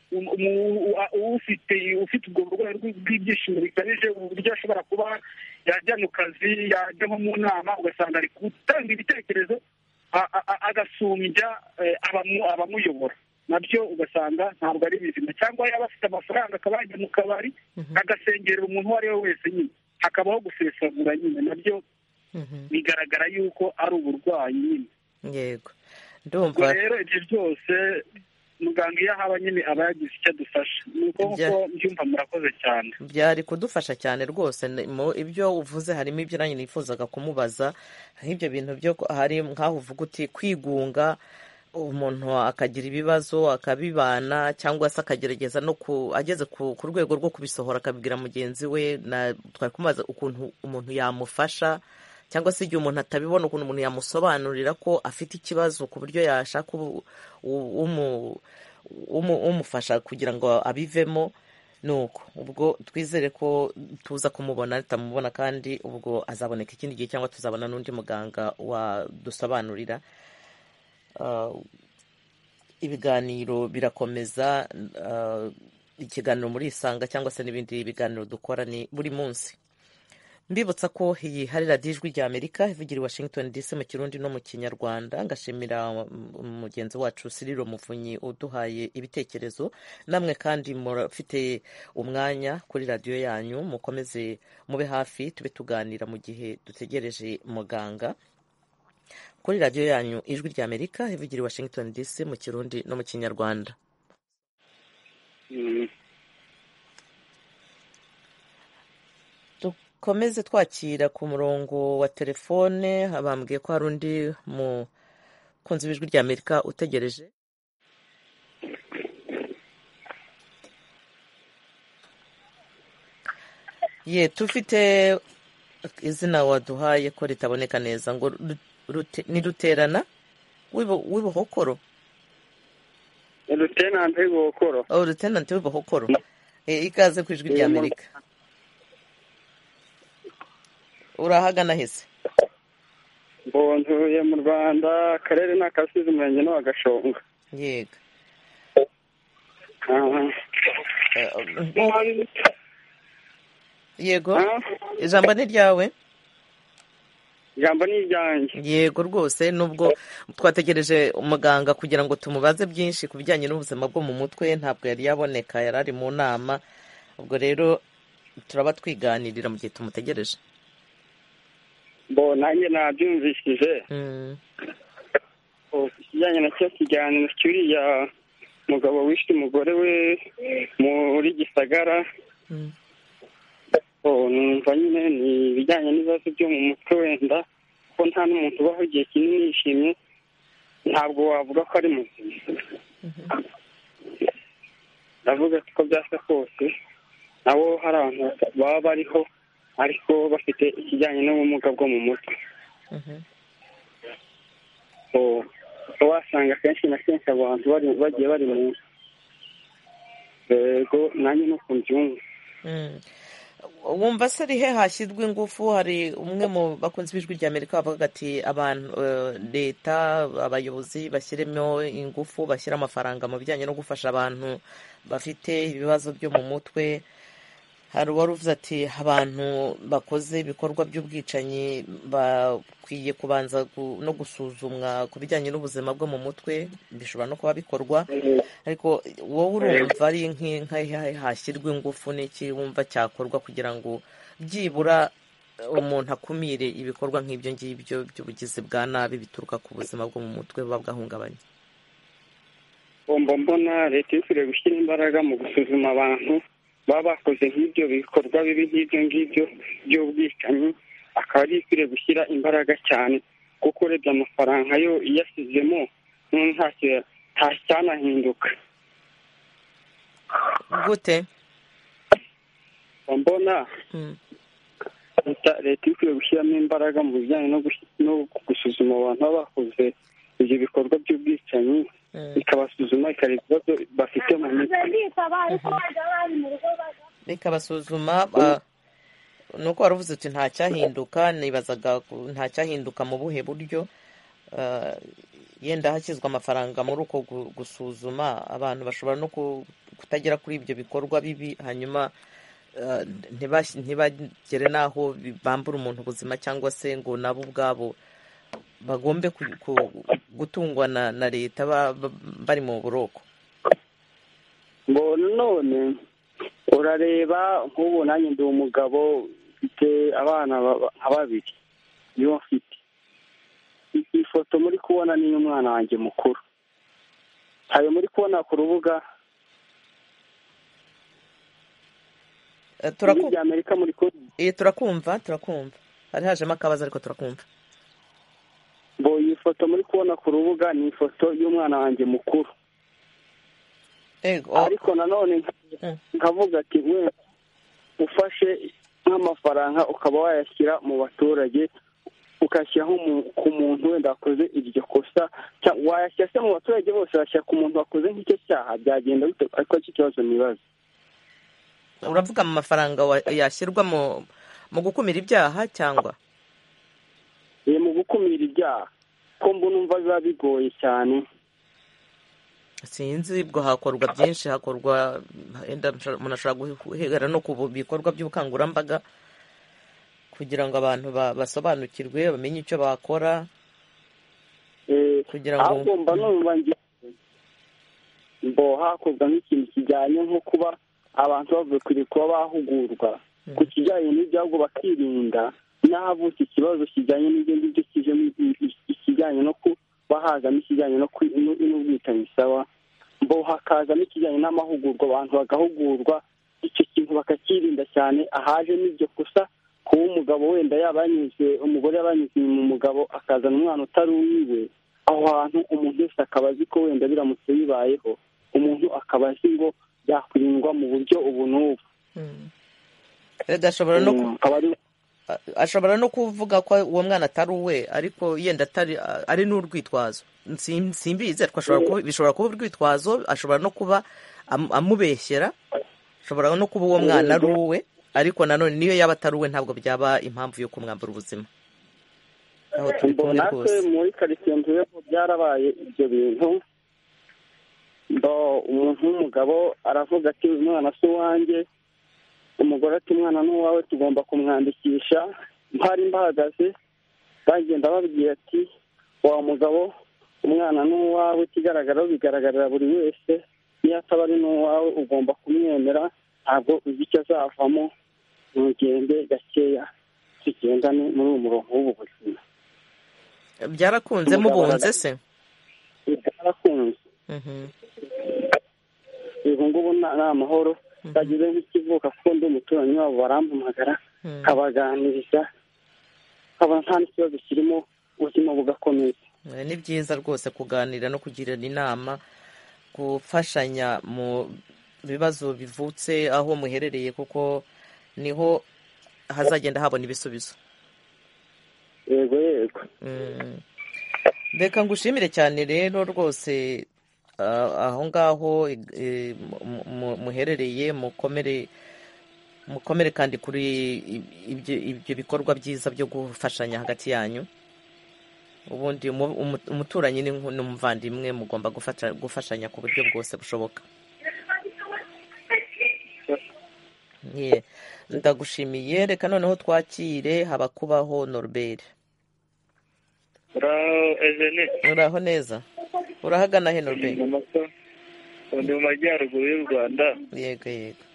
ufite ubwo burwayi bw'ibyishimo bikabije, uburyo ashobora kuba yajya mu kazi, yajya nko mu nama, ugasanga ari gutanga ibitekerezo agasumbya abamuyobora, nabyo ugasanga ntabwo ari bizima. cyangwa yaba afite amafaranga akaba yajya mu kabari agasengerera umuntu uwo ari we wese, nyine hakabaho gusesagura, nyine nabyo bigaragara yuko ari uburwayi nyine. yego ndumva rero ibyo byose muganga iyo ahaba nyine aba yagize icyo adufasha. nuko mbyumva. murakoze cyane. byari kudufasha cyane rwose. mu ibyo uvuze harimo ibyo nanjye nifuzaga kumubaza, nk'ibyo bintu byo hari nk'aho uvuga uti kwigunga, umuntu akagira ibibazo akabibana, cyangwa se akagerageza no ageze ku rwego rwo kubisohora akabibwira mugenzi we. twari kumubaza ukuntu umuntu yamufasha, cyangwa se igihe umuntu atabibona ukuntu umuntu yamusobanurira ko afite ikibazo, ku buryo yashaka umufasha kugira ngo abivemo. nuko ubwo twizere ko tuza kumubona, tutamubona kandi ubwo azaboneka ikindi gihe, cyangwa tuzabona n'undi muganga wadusobanurira. ibiganiro birakomeza, ikiganiro muri Isanga cyangwa se n'ibindi biganiro dukora ni buri munsi. mbibutsa ko iyi hari radiyo Ijwi ry'Amerika ivugira i Washington DC mu Kirundi no mu Kinyarwanda. ngashimira mugenzi wacu Cyril Muvunyi uduhaye ibitekerezo. namwe kandi murafite umwanya kuri radiyo yanyu, mukomeze mube hafi, tube tuganira mu gihe dutegereje muganga kuri radiyo yanyu Ijwi ry'Amerika ivugira i Washington DC mu Kirundi no mu Kinyarwanda. Komeze twakira ku murongo wa telefone. bambwiye ko hari undi mukunzi w'Ijwi ry'Amerika utegereje. tufite izina waduhaye ko ritaboneka neza, ngo ni Ruterana w'ibuhokoro. Rutenante w'ibuhokoro. Rutenante w'ibuhokoro. ikaze ku Ijwi ry'Amerika. urahagana hese? ntuye mu Rwanda, akarere ni Akasizi, umurenge ni Agashonga. yego. yego ijambo ni ryawe. ijambo ni iryanjye. yego rwose, nubwo twategereje umuganga kugira ngo tumubaze byinshi ku bijyanye n'ubuzima bwo mu mutwe, ntabwo yari yaboneka, yari ari mu nama. ubwo rero turaba twiganirira mu gihe tumutegereje. nanjye nabyumvishije ikijyanye na cyo kiganiro cy'uriya mugabo wishe umugore we muri Gisagara. numva nyine ni ibijyanye n'ibibazo byo mu mutwe, wenda ko nta n'umuntu ubaho igihe kinini yishimye, ntabwo wavuga ko ari muzima. ndavuga ko byasa kose nabo hari abantu baba bariho ariko bafite ikijyanye n'ubumuga bwo mu mutwe. wasanga kenshi na kenshi abantu bagiye bari mu yego, nanjye nuko mbyumva. wumva se ari he hashyirwa ingufu? hari umwe mu bakunzi b'Ijwi ry'Amerika bavuga ati abantu leta, abayobozi bashyiremo ingufu, bashyira amafaranga mu bijyanye no gufasha abantu bafite ibibazo byo mu mutwe. hari uwari uvuze ati abantu bakoze ibikorwa by'ubwicanyi bakwiye kubanza no gusuzumwa ku bijyanye n'ubuzima bwo mu mutwe, bishobora no kuba bikorwa. ariko wowe urumva ari hashyirwa ingufu, n'iki wumva cyakorwa kugira ngo byibura umuntu akumire ibikorwa nk'ibyo ngibyo by'ubugizi bwa nabi bituruka ku buzima bwo mu mutwe buba bwahungabanye? mbona leta ikwiriye gushyira imbaraga mu gusuzuma abantu baba bakoze nk'ibyo bikorwa bibi nk'ibyo ngibyo by'ubwicanyi, akaba ari ikwiriye gushyira imbaraga cyane kuko urebye amafaranga yo iyasizemo ntacyo cyanahinduka. gute? mbona leta ikwiye gushyiramo imbaraga mu bijyanye no gusuzuma abantu baba bakoze ibyo bikorwa by'ubwicanyi, ikabasuzuma ikareba ibibazo bafite mu mitwe, bikabasuzuma. nuko wari uvuze uti nta cyahinduka, nibazaga nta cyahinduka mu buhe buryo. Yenda hashyizwe amafaranga muri uko gusuzuma, abantu bashobora no kutagera kuri ibyo bikorwa bibi, hanyuma ntibagere n'aho bambura umuntu ubuzima, cyangwa se ngo nabo ubwabo bagombe gutungwa na leta bari mu buroko. ngo none urareba nk'ubu nanjye ndi umugabo mfite abana nka babiri, niyo mfite. iyi foto muri kubona ni iy'umwana wanjye mukuru, ayo muri kubona ku rubuga ry'Amerika muri turakumva hari hajemo akabazo ariko turakumva. bo iyi foto muri kubona ku rubuga ni ifoto y'umwana wanjye mukuru, ariko nanone nkavuga ati we ufashe nk'amafaranga ukaba wayashyira mu baturage, ukashyiraho ku muntu wenda wakoze iryo kosa, wayashyira se mu baturage bose, washyira ku muntu wakoze nk'icyo cyaha, byagenda bite? ariko iki kibazo nibaza. uravuga mu mafaranga yashyirwa mu gukumira ibyaha cyangwa mu gukumira ibyaha? ko mbona biba bigoye cyane. sinzi, ubwo hakorwa byinshi, hakorwa umuntu ashobora guhera no ku bikorwa by'ubukangurambaga kugira ngo abantu basobanukirwe, bamenye icyo bakora, kugira ngo ahubwo mba numva hakorwa nk'ikintu kijyanye nko kuba abantu bakwiriye kuba bahugurwa ku kijyanye n'ibyago, bakirinda n'ahavutse ikibazo kijyanye n'ibyo ngibyo kijemo ikijyanye no kuba hazamo ikijyanye n'ubwicanyi sawa, hakazamo ikijyanye n'amahugurwa, abantu bagahugurwa icyo kintu bakakirinda cyane. ahaje n'ibyo gusa kuba umugabo wenda umugore yaba yanyuze mu mugabo akazana umwana utari uwiwe, aho hantu umuntu wese akaba azi ko wenda biramutse bibayeho, umuntu akaba azi ngo byakwirindwa mu buryo ubu n'ubu. ashobora no kuvuga ko uwo mwana atari uwe, ariko yenda ari n'urwitwazo. simbizi, ariko bishobora kuba urwitwazo, ashobora no kuba amubeshyera, ashobora no kuba uwo mwana ari uwe, ariko nanone niyo yaba atari uwe ntabwo byaba impamvu yo kumwambura ubuzima. aho turi kumwe rwose. muri karitsiye ntuyemo byarabaye ibyo bintu. umuntu w'umugabo aravuga ati umwana si uwanjye, umugore ati umwana ni uwawe, tugomba kumwandikisha. mpari mbahagaze bagenda babwira ati wa mugabo umwana ni uwawe, ikigaragara bigaragarira buri wese, niyo ataba ari n'uwawe ugomba kumwemera, ntabwo uzi icyo azavamo, ntugende gakeya, tugendane muri uwo murongo w'ubu buzima. byarakunze mubunze se? byarakunze. ubu ngubu ni amahoro, bagize nk'ikivuka kuko ndi umuturanyi wabo, barampamagara kabaganiriza, nkabona nta n'ikibazo kirimo, ubuzima bugakomeza. ni byiza rwose kuganira no kugirana inama, gufashanya mu bibazo bivutse aho muherereye, kuko niho hazagenda habona ibisubizo. yego. reka ngushimire cyane rero rwose, aho ngaho muherereye, mukomere kandi kuri ibyo bikorwa byiza byo gufashanya hagati yanyu. ubundi umuturanyi ni umuvandimwe, mugomba gufashanya ku buryo bwose bushoboka. ndagushimiye. reka noneho twakire Habakubaho Norbert. uraho neza? urahagana he Norbert? ndi mu majyaruguru y'u Rwanda. yego.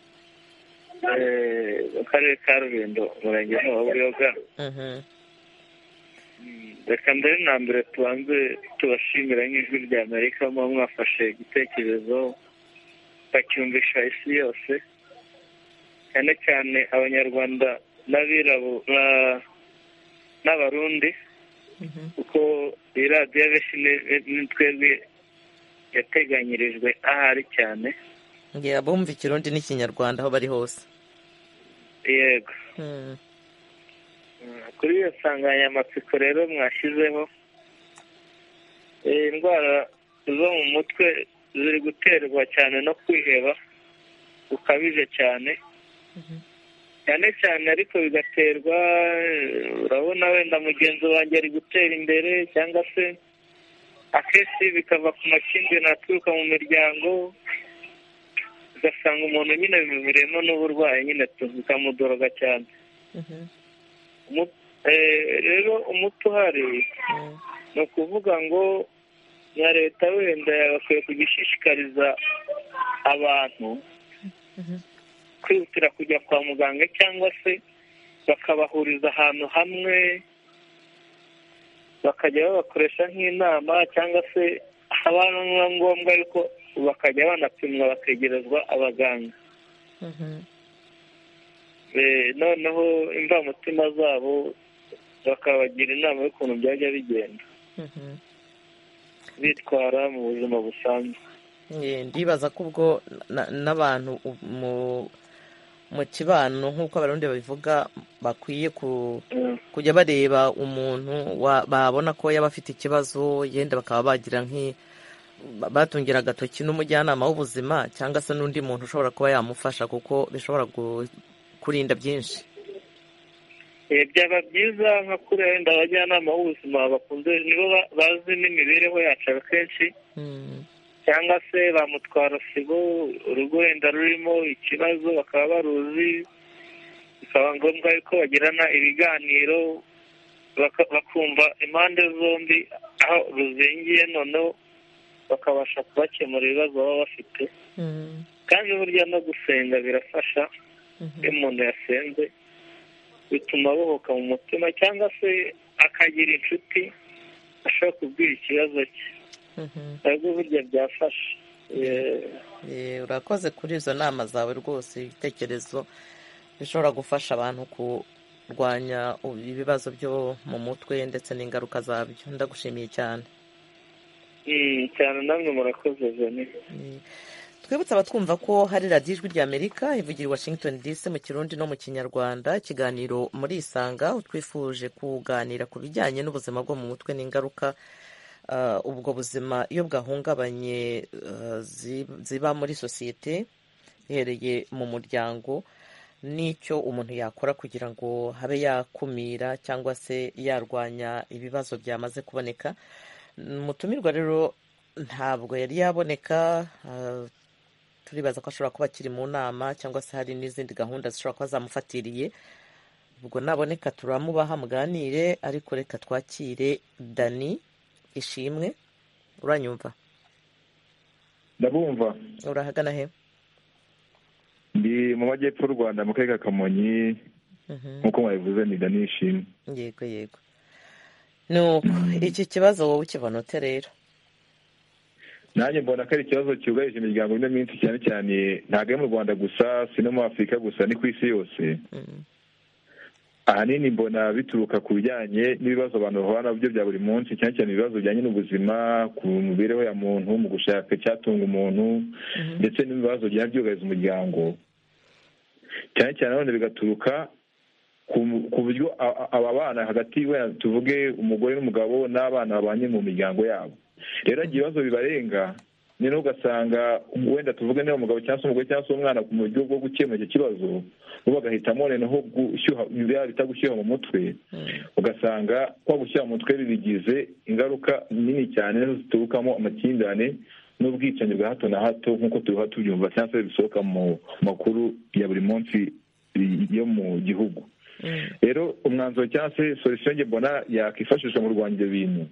mu karere ka Rulindo, umurenge wa Buyoga. reka mbere na mbere tubanze tubashimira nk'ijwi rya Amerika, muba mwafashe igitekerezo bacyumvisha isi yose, cyane cyane abanyarwanda n'abirabura n'abarundi kuko iyi radiyo benshi ni twebwe yateganyirijwe ahari cyane. bumva ikirundi n'ikinyarwanda aho bari hose. Yego. Kuri iyo nsanganyamatsiko rero mwashyizeho, indwara zo mu mutwe ziri guterwa cyane no kwiheba gukabije cyane cyane cyane, ariko bigaterwa, urabona wenda mugenzi wanjye ari gutera imbere, cyangwa se akenshi bikava ku makimbirane aturuka mu miryango, ugasanga umuntu nyine biviremo n'uburwayi nyine bikamudoroga cyane. Rero umuti uhari ni ukuvuga ngo na leta wenda bakwiye kugishishikariza abantu kwihutira kujya kwa muganga, cyangwa se bakabahuriza ahantu hamwe bakajya babakoresha nk'inama, cyangwa se haba na ngombwa ariko bakajya banapimwa bakegerezwa abaganga. Noneho imvamutima zabo bakabagira inama y'ukuntu byajya bigenda bitwara mu buzima busanzwe. Ndibaza ko ubwo n'abantu mu kibano nk'uko abarundi babivuga bakwiye kujya bareba umuntu babona ko yaba afite ikibazo, yenda bakaba bagira batungira agatoki n'umujyanama w'ubuzima, cyangwa se n'undi muntu ushobora kuba yamufasha, kuko bishobora kurinda byinshi. Byaba byiza nka kuri wenda abajyanama b'ubuzima bakunze, nibo bazi n'imibereho yacu akenshi, cyangwa se bamutwara sibo, urugo wenda rurimo ikibazo bakaba baruzi, bikaba ngombwa yuko bagirana ibiganiro bakumva impande zombi aho ruzingiye, noneho bakabasha kubakemura ibibazo baba bafite. Kandi burya no gusenga birafasha. Iyo umuntu yasenze bituma abohoka mu mutima, cyangwa se akagira inshuti ashobora kubwira ikibazo cye, ntabwo burya byafasha. Urakoze kuri izo nama zawe rwose, ibitekerezo bishobora gufasha abantu kurwanya ibibazo byo mu mutwe ndetse n'ingaruka zabyo. Ndagushimiye cyane. Cyane namwe murakoze Jane. Twibutsa abatwumva ko hari radiyo Ijwi ry'Amerika ivugira i Washington DC mu Kirundi no mu Kinyarwanda, ikiganiro muri Isanga, twifuje kuganira ku bijyanye n'ubuzima bwo mu mutwe n'ingaruka ubwo buzima iyo bwahungabanye ziba muri sosiyete ihereye mu muryango, n'icyo umuntu yakora kugira ngo habe yakumira cyangwa se yarwanya ibibazo byamaze kuboneka. Mutumirwa rero ntabwo yari yaboneka, turibaza ko ashobora kuba akiri mu nama, cyangwa se hari n'izindi gahunda zishobora kuba zamufatiriye. Ubwo naboneka turamubaha muganire, ariko reka twakire Dani Ishimwe. Uranyumva? Ndabumva. Urahagana he? Ndi mu majyepfo y'u Rwanda mu karere ka Kamonyi, nk'uko mwabivuze ni Dani Ishimwe. Yego. Nuko iki kibazo wowe ukibona ute rero? Nanjye mbona ko ari ikibazo cyugarije imiryango ino minsi, cyane cyane ntabwo ari mu Rwanda gusa, si no muri Afurika gusa, ni ku isi yose. Ahanini mbona bituruka ku bijyanye n'ibibazo abantu bahura nabyo bya buri munsi, cyane cyane ibibazo bijyanye n'ubuzima, ku mibereho ya muntu, mu gushaka icyatunga umuntu, ndetse n'ibibazo bigenda byugariza umuryango. Cyane cyane none bigaturuka ku buryo aba bana hagati, wenda tuvuge umugore n'umugabo n'abana babanye mu miryango yabo. Rero ibibazo bibarenga, noneho ugasanga wenda tuvuge niba umugabo cyangwa se umugore cyangwa se umwana mu buryo bwo gukemura icyo kibazo, bo bagahitamo noneho gushyuha, bita gushyuha mu mutwe, ugasanga kwa gushyuha mu mutwe bigize ingaruka nini cyane ziturukamo amakimbirane n'ubwicanyi bwa hato na hato, nk'uko tuba tubyumva cyangwa se bisohoka mu makuru ya buri munsi yo mu gihugu. Rero umwanzuro cyangwa se solution nge mbona yakifashishwa mu Rwanda ibyo bintu,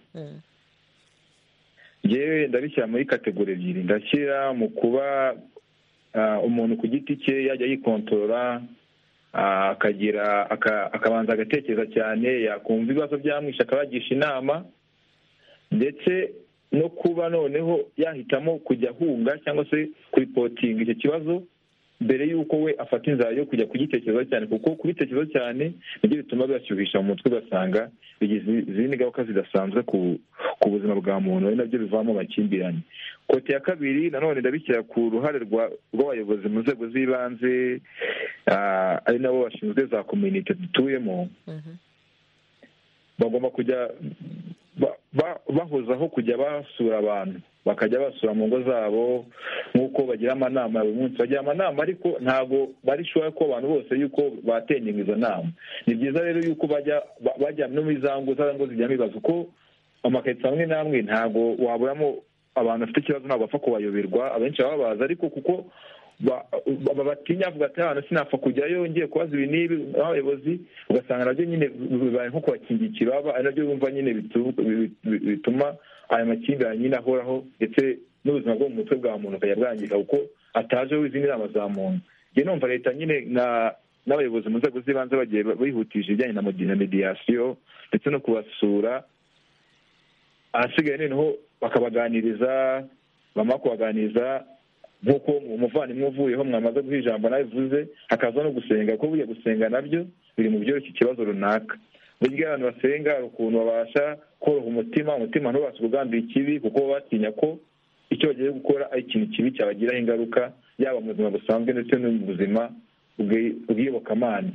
yewe ndabishyira muri kategori ebyiri. Ndashyira mu kuba umuntu ku giti cye yajya yikontorora, akabanza agatekereza cyane, yakumva ibibazo byamwishe akabagisha inama, ndetse no kuba noneho yahitamo kujya ahunga cyangwa se kuripotinga icyo kibazo mbere y'uko we afata inzara yo kujya kugitekerezaho cyane, kuko kubitekerezaho cyane nibyo bituma bibashyuhisha mu mutwe, ugasanga bigize izindi ngaruka zidasanzwe ku buzima bwa muntu, ari nabyo bivamo amakimbirane. Kote ya kabiri nanone ndabishyira ku ruhare rw'abayobozi mu nzego z'ibanze, ari nabo bashinzwe za kominite dutuyemo. Bagomba kujya bahozaho kujya basura abantu, bakajya basura mu ngo zabo, nk'uko bagira amanama ya buri munsi. Bagira amanama ariko ntabwo barishoboye ko abantu bose yuko batengenga izo nama. Ni byiza rero yuko bajya no muri za ngo zijyamo ibibazo, kuko amakaritsiye amwe n'amwe ntabwo waburamo abantu bafite ikibazo, ntabwo bapfa kubayoberwa. Abenshi baba bazi ariko kuko batinya, avuga ati hano sinapfa kujyayo ngiye kubaza ibi n'ibi abayobozi, ugasanga nabyo nyine bibaye nko kubakingikira, ari nabyo bumva nyine bituma aya makimbirane nyine ahoraho, ndetse n'ubuzima bwo mu mutwe bwa muntu ukajya bwangirika kuko atajeho izindi nama za muntu. Njye numva leta nyine n'abayobozi mu nzego z'ibanze bagiye bihutije ibijyanye na mediyasiyo ndetse no kubasura, ahasigaye noneho bakabaganiriza, bamara kubaganiriza nk'uko umuvandimwe uvuyeho mwamaze guha ijambo nabivuze, hakaza no gusenga, kuko burya gusenga nabyo biri mu byoroshya ikibazo runaka. Burya abantu basenga hari ukuntu babasha koroha umutima ntubashe kugambira ikibi, kuko baba batinya ko icyo bagiye gukora ari ikintu kibi cyabagiraho ingaruka, yaba mu buzima busanzwe ndetse no mu buzima bw'iyobokamana.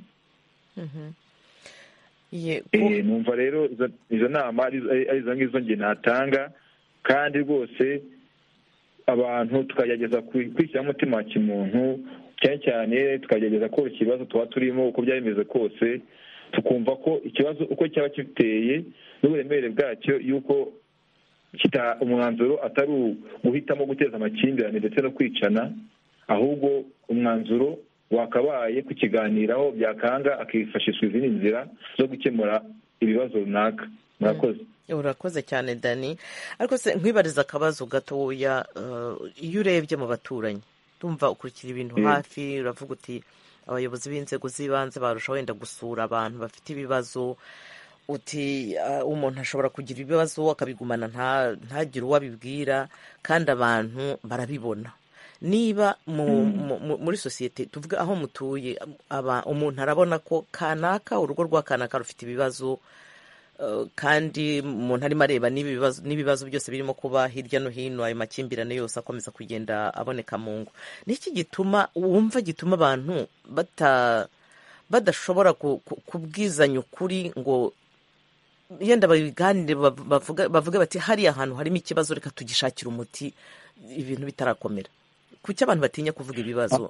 Numva rero izo nama ari izo ngizo njye natanga, kandi rwose abantu tukagerageza kwishyiraho umutima wa kimuntu, cyane cyane tukagerageza koroshya ikibazo tuba turimo uko byaba bimeze kose, tukumva ko ikibazo uko cyaba giteye n'uburemere bwacyo, yuko umwanzuro atari guhitamo guteza amakimbirane ndetse no kwicana, ahubwo umwanzuro wakabaye kukiganiraho, byakanga akifashishwa izindi nzira zo gukemura ibibazo runaka. Murakoze. Urakoze cyane Dani. Ariko se nkwibariza akabazo gatoya, iyo urebye mu baturanyi tumva ukurikira ibintu hafi, uravuga uti abayobozi b'inzego z'ibanze barusha wenda gusura abantu bafite ibibazo, uti umuntu ashobora kugira ibibazo akabigumana ntagire uwo abibwira, kandi abantu barabibona. Niba muri sosiyete tuvuga aho mutuye, umuntu arabona ko kanaka, urugo rwa kanaka rufite ibibazo, kandi umuntu arimo areba n'ibibazo byose birimo kuba hirya no hino, ayo makimbirane yose akomeza kugenda aboneka mu ngo. Niki gituma abantu badashobora kubwizanya ukuri ngo yenda babiganire, bavuga bati hariya ahantu harimo ikibazo, reka tugishakira umuti ibintu bitarakomera? Kuki abantu batinya kuvuga ibibazo?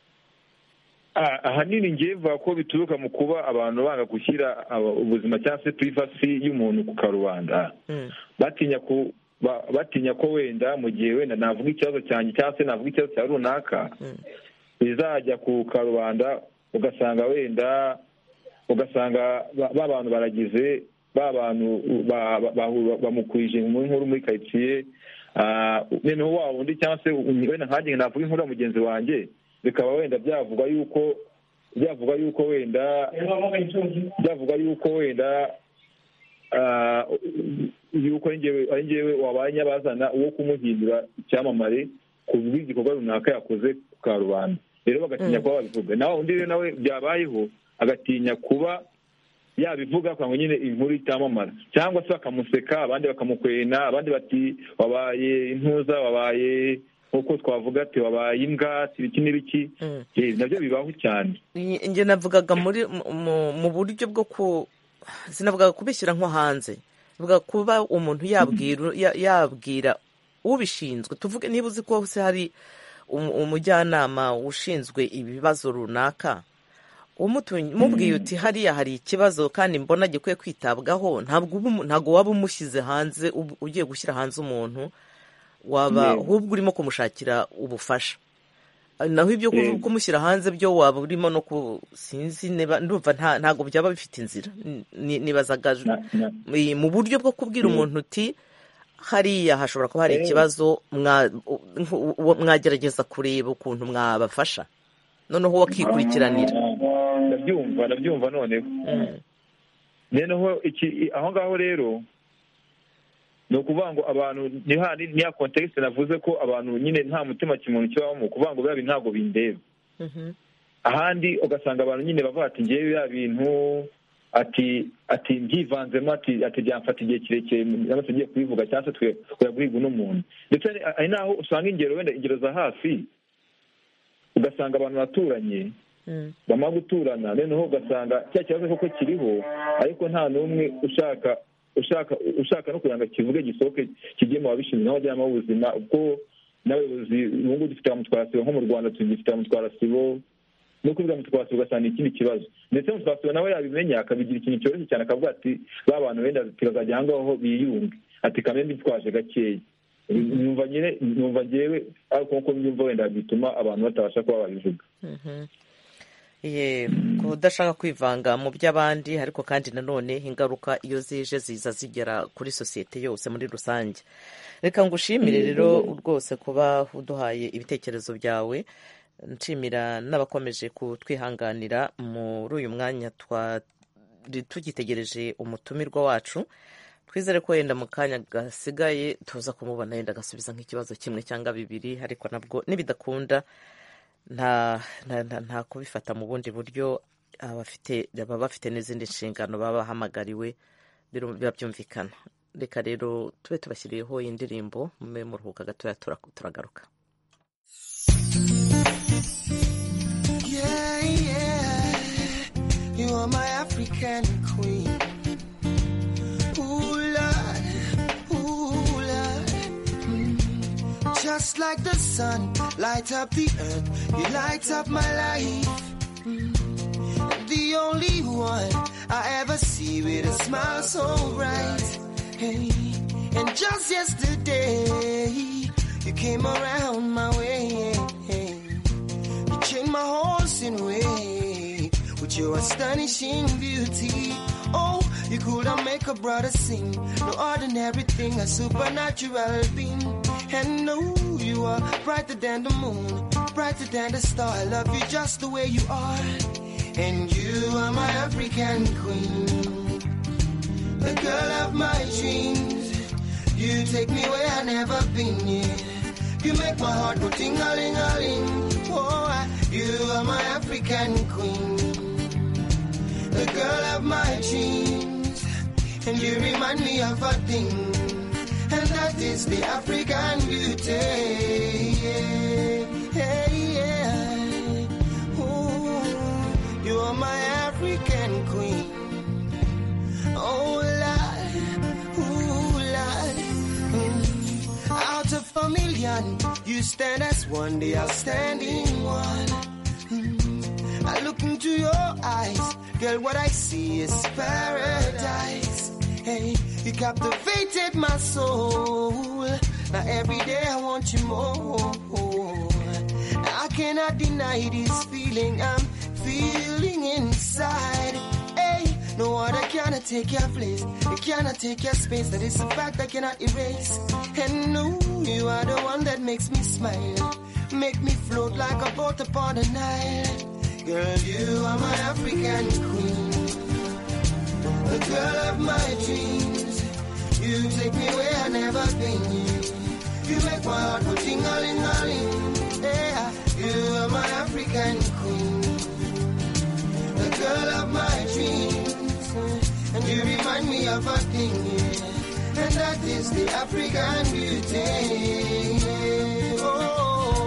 Ahanini ngiye mvuga ko bituruka mu kuba abantu banga gushyira ubuzima cyangwa se privasi y'umuntu ku karubanda. Batinya ko wenda mu gihe wenda navuga ikibazo cyanjye cyangwa se navuga ikibazo cya runaka bizajya ku karubanda, ugasanga ba bantu baragize, ba bantu bamukwije mu nkuru muri karitsiye, noneho wa wundi cyangwa se wenda nkanjye navuga inkuru ya mugenzi wanjye, bikaba wenda byavuga yuko wenda yuko ari njyewe wabaye nyabazana uwo kumuhindura icyamamare ku bw'igikorwa runaka yakoze ku karubanda. Rero bagatinya kuba babivuga, nawe undi rero nawe byabayeho agatinya kuba yabivuga kugira ngo nyine inkuru itamamara, cyangwa se bakamuseka, abandi bakamukwena, abandi bati wabaye intuza, wabaye nk'uko twavuga ati wabaye imbwa, ibiki n'ibiki. Nabyo bibaho cyane. Njye navugaga mu buryo bwo sinavugaga kubishyira nko hanze, navuga kuba umuntu yabwira ubishinzwe. Tuvuge niba uzi ko hose hari umujyanama ushinzwe ibibazo runaka, umubwiye uti hariya hari ikibazo kandi mbona gikwiye kwitabwaho, ntabwo waba umushyize hanze, ugiye gushyira hanze umuntu, waba ahubwo urimo kumushakira ubufasha. Naho ibyo kumushyira hanze byo waba urimo no sinzi, ndumva ntabwo byaba bifite inzira. Nibazaga mu buryo bwo kubwira umuntu uti hariya hashobora kuba hari ikibazo, mwagerageza kureba ukuntu mwabafasha, noneho wakikurikiranira. Ndabyumva noneho. Noneho aho ngaho rero ni ukuvuga ngo abantu niya kontekisi navuze ko abantu nyine nta mutima kimuntu kibamo, kuvuga ngo biba ntabwo bindeba. ahandi ugasanga abantu nyine bavuga ati ngewe biriya bintu ati mbyivanzemo ati byamfata igihe kirekire cyangwa se ngiye kubivuga cyangwa se twajya guhiga uno muntu ndetse hari n'aho usanga ingero za hafi ugasanga abantu baturanye bamara guturana noneho ugasanga cya kibazo koko kiriho ariko nta n'umwe ushaka no kugira ngo kivuge gisohoke kigiye mu babishinzwe n'abajyanama b'ubuzima ubwo n'abayobozi ubu ngubu dufite mutwarasibo nko mu Rwanda tugifite mutwarasibo no kuvuga mutwarasibo ugasanga ikindi kibazo ndetse mutwarasibo nawe yabimenya akabigira ikintu cyoroshye cyane akavuga ati ba bantu wenda turazajya aha ngaho biyunge ati kamwe mbitwaje gakeya numva ngewe kuko mbyumva wenda bituma abantu batabasha kuba babivuga kudashaka kwivanga mu by'abandi ariko kandi nanone ingaruka iyo zije ziza zigera kuri sosiyete yose muri rusange. Reka ngushimire rero rwose kuba uduhaye ibitekerezo byawe, nshimira n'abakomeje kutwihanganira muri uyu mwanya tugitegereje umutumirwa wacu. Twizere ko yenda mu kanya gasigaye tuza kumubona yenda agasubiza nk'ikibazo kimwe cyangwa bibiri, ariko nabwo nibidakunda nta kubifata mu bundi buryo. Baba bafite n'izindi nshingano baba bahamagariwe, biba byumvikana. Reka rero tube tubashyiriyeho iyi ndirimbo, mube muruhuka gatoya turagaruka. Yeah, yeah, you are my African queen. Just like the sun, light up the earth, you light up my life. The only one I ever see with a smile so bright. Hey, and just yesterday, you came around my way. You changed my horse in a way with your astonishing beauty. Oh, you couldn't make a brother sing. No ordinary thing, a supernatural being. And no, you are brighter than the moon, brighter than the star. I love you just the way you are. And you are my African queen, the girl of my dreams. You take me where I've never been yet. You make my heart go ting-a-ling-a-ling. Oh, you are my African queen, the girl of my dreams. And you remind me of a thing, and that is the African beauty. Yeah, yeah. Ooh, you are my African queen. Oh, Lord, ooh, Lord. Out of a million, you stand as one, the outstanding one. I look into your eyes, girl, what I see is paradise. Hey, you captivated my soul. Now every day I want you more. Now I cannot deny this feeling I'm feeling inside. Hey, no other cannot take your place. It cannot take your space. That is a fact I cannot erase. And no, you are the one that makes me smile, make me float like a boat upon the Nile. Girl, you are my African queen, the girl of my dreams. You take me where I've never been. You make my heart go ting-a-ling-a-ling. Yeah, you are my African queen, the girl of my dreams. And you remind me of a thing, yeah, and that is the African beauty. Oh,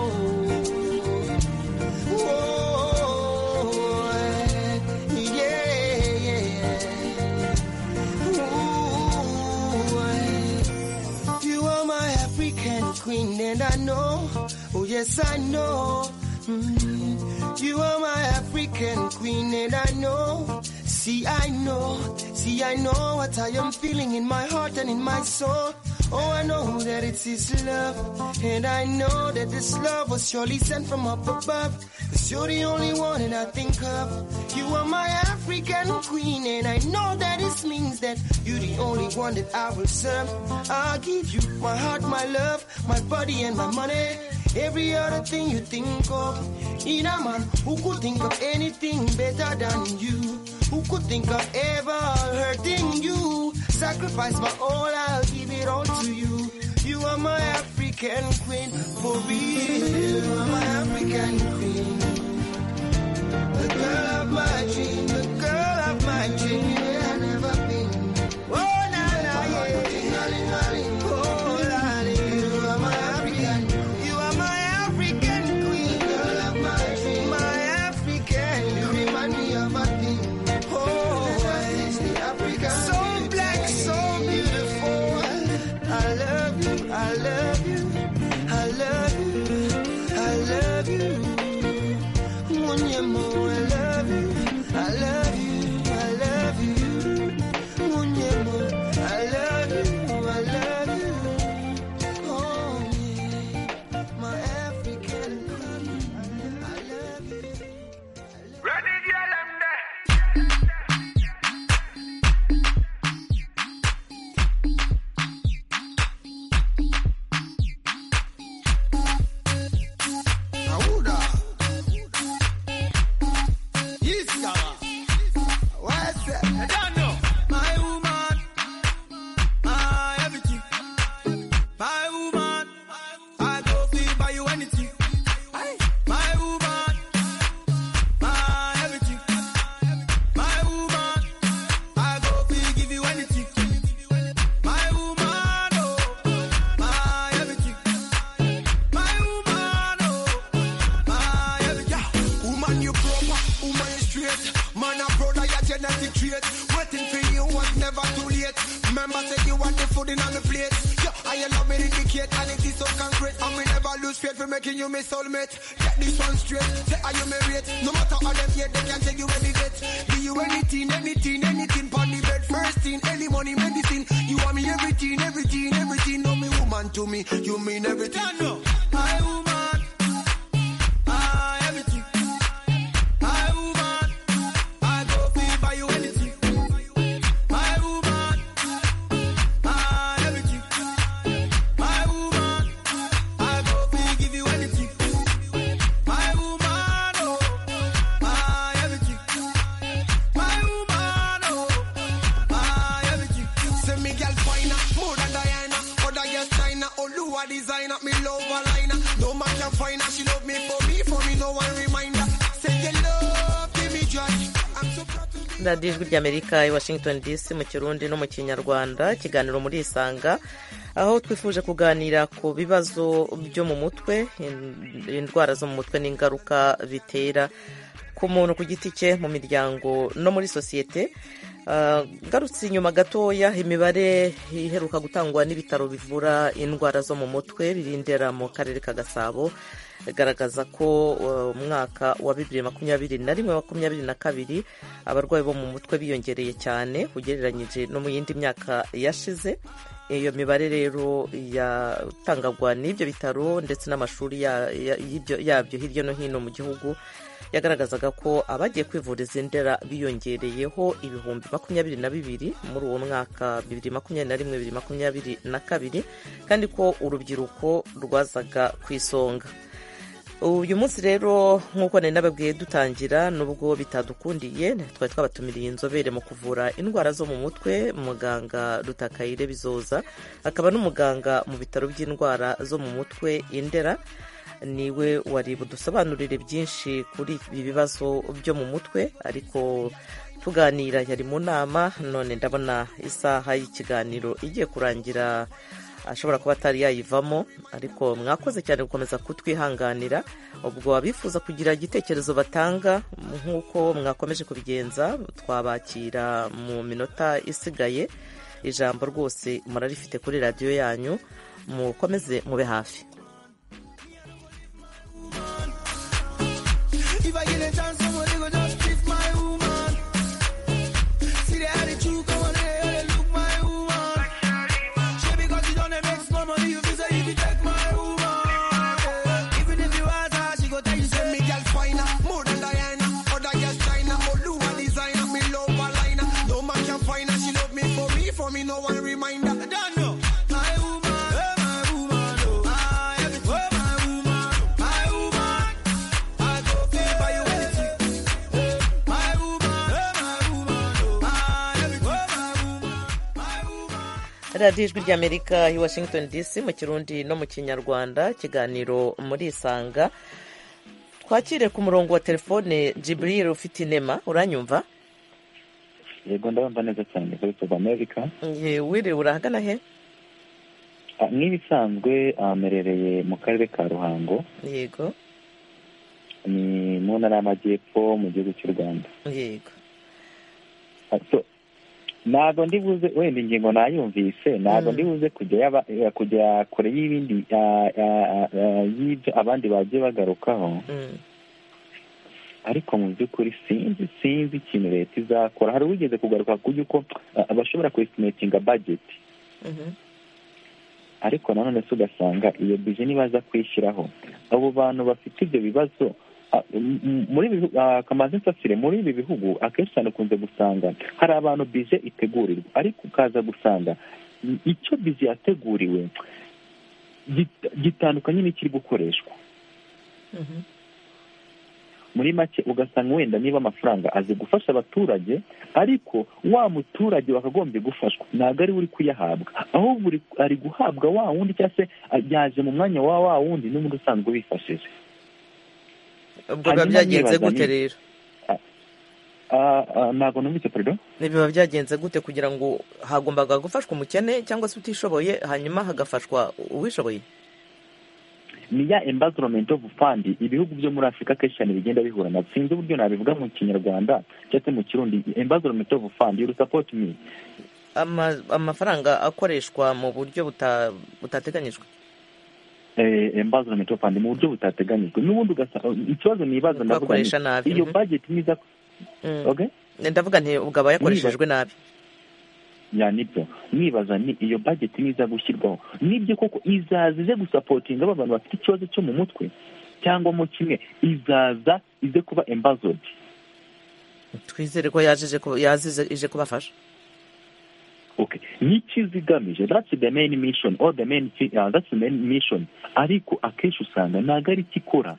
queen, and I know, oh yes I know, you are my African queen, and I know, I know what I am feeling in my heart and in my soul. Oh, I know that it's His love, and I know that this love was surely sent from up above. 'Cause you're the only one that I think of. You are my African queen, and I know that this means that you're the only one that I will serve. I'll give you my heart, my love, my body and my money. Every other thing you think of. In a man who could think of anything better than you, who could think of ever hurting you. Sacrifice my all, I'll give it all to you. You are my African queen, for real. You are my African queen, food in on the plate. Yeah, I love it indicate and it is so concrete. And me never lose faith for making you my soulmate. Get this one straight, say are you married? No matter how them hate, they can take you any debt. Do you anything, pon the bed. First thing, any money, medicine. You want me everything. No me woman to me, you mean everything. No, my woman, everything. My woman, I go feel by you anything. My woman, everything. My woman, I go feel give you anything. My woman, oh, everything. My woman, oh, everything. Say me girl finer, more than Diana. Other girls China, Oluwa designer, me love a liner. No man can find her, she love me for me, no one reminder. Say you love, give me joy. I'm so proud to be. radiyo ijwi ry'amerika i Washington DC mu kirundi no mu kinyarwanda, ikiganiro muri Isanga, aho twifuje kuganira ku bibazo byo mu mutwe, indwara zo mu mutwe n'ingaruka bitera ku muntu ku giti cye, mu miryango no muri sosiyete. Garutse inyuma gatoya, imibare iheruka gutangwa n'ibitaro bivura indwara zo mu mutwe birindera mu karere ka Gasabo igaragaza ko umwaka wa 2021-2022 abarwayi bo mu mutwe biyongereye cyane ugereranyije no mu yindi myaka yashize. Iyo mibare rero yatangagwa n'ibyo bitaro ndetse n'amashuri yabyo hirya no hino mu gihugu yagaragazaga ko abagiye kwivuriza Ndera biyongereyeho ibihumbi 22 muri uwo mwaka 2021-2022, kandi ko urubyiruko rwazaga ku isonga. Uyu munsi rero nk'uko nari nababwiye dutangira, nubwo bitadukundiye, twari twabatumiriye inzobere mu kuvura indwara zo mu mutwe, muganga Rutakayire Bizoza, akaba n'umuganga mu bitaro by'indwara zo mu mutwe Ndera. Niwe wari budusobanurire byinshi kuri ibi bibazo byo mu mutwe, ariko tuganira yari mu nama, none ndabona isaha y'ikiganiro igiye kurangira, ashobora kuba atari yayivamo, ariko mwakoze cyane gukomeza kutwihanganira. Ubwo abifuza kugira igitekerezo batanga nk'uko mwakomeje kubigenza, twabakira mu minota isigaye. Ijambo rwose murarifite kuri radiyo yanyu, mukomeze mube hafi. If I get a chance, somebody go just kiss my woman. See the attitude, come on here, look my woman. She because you don't make small money, you feel say if you take my woman. Even if you ask her, she go tell you say me girl finer, more than Diana. Other girls China, Oluwa designer, me love a liner. No man can find her, she love me for me, no one reminder. I don't know. My woman, my woman, oh, everything. My woman, my woman. I go feel by you anything. My woman, everything. My woman. radiyo ijwi ry'Amerika i Washington DC mu kirundi no mu kinyarwanda, ikiganiro muri Isanga. Twakire ku murongo wa telefone Jibril ufite inema, uranyumva? Yego ndabumva neza cyane kuri South America. Wiriwe urahagana he? Nk'ibisanzwe amerereye mu karere ka Ruhango. Yego. Ni mu ntara y'Amajyepfo mu gihugu cy'u Rwanda. Yego. Ntabwo ndibuze wenda ingingo nayumvise, ntabwo ndibuze kujya kure y'ibindi y'ibyo abandi bagiye bagarukaho. Ariko mu by'ukuri sinzi ikintu leta izakora. Hari wigeze kugaruka ku yuko bashobora kwestimatinga budget, ariko nanone se ugasanga iyo budget nibaza kwishyiraho abo bantu bafite ibyo bibazo muri kamaze nsasire muri ibi bihugu. Akenshi cyane ukunze gusanga hari abantu budget itegurirwa, ariko ukaza gusanga icyo budget yateguriwe gitandukanye n'ikiri gukoreshwa. Muri make ugasanga wenda niba amafaranga azi gufasha abaturage, ariko wa muturage wakagombye gufashwa ntabwo ari uri kuyahabwa, ahubwo ari guhabwa wa wundi cyangwa se yaje mu mwanya wa wundi n'umuntu usanzwe wifashije. Ubwo biba byagenze gute rero? Ntabwo numvise pardon. Biba byagenze gute kugira ngo hagombaga gufashwa umukene cyangwa se utishoboye hanyuma hagafashwa uwishoboye? Ni ya embezzlement of fund ibihugu byo muri Afrika kenshi cyane bigenda bihura na sinzi uburyo nabivuga mu Kinyarwanda cyangwa mu Kirundi. Embezzlement of fund, you support me. amafaranga akoreshwa mu buryo butateganyijwe. Embezzlement of funds mu buryo butateganyijwe. N'ubundi ikibazo nibaza ndavuga iyo budget niza okay ndavuga nti ubwo aba yakoreshejwe nabi. Nibyo nibaza ni iyo budget niza gushyirwaho nibyo koko izaza ije gusapotinga aba bantu bafite ikibazo cyo mu mutwe cyangwa mu kimwe izaza ize kuba embezzled. Twizere ko yaje kubafasha. Okay, nikizigamije that's the main mission or the main that's the main mission, ariko akenshi usanga ntago ari ikikora.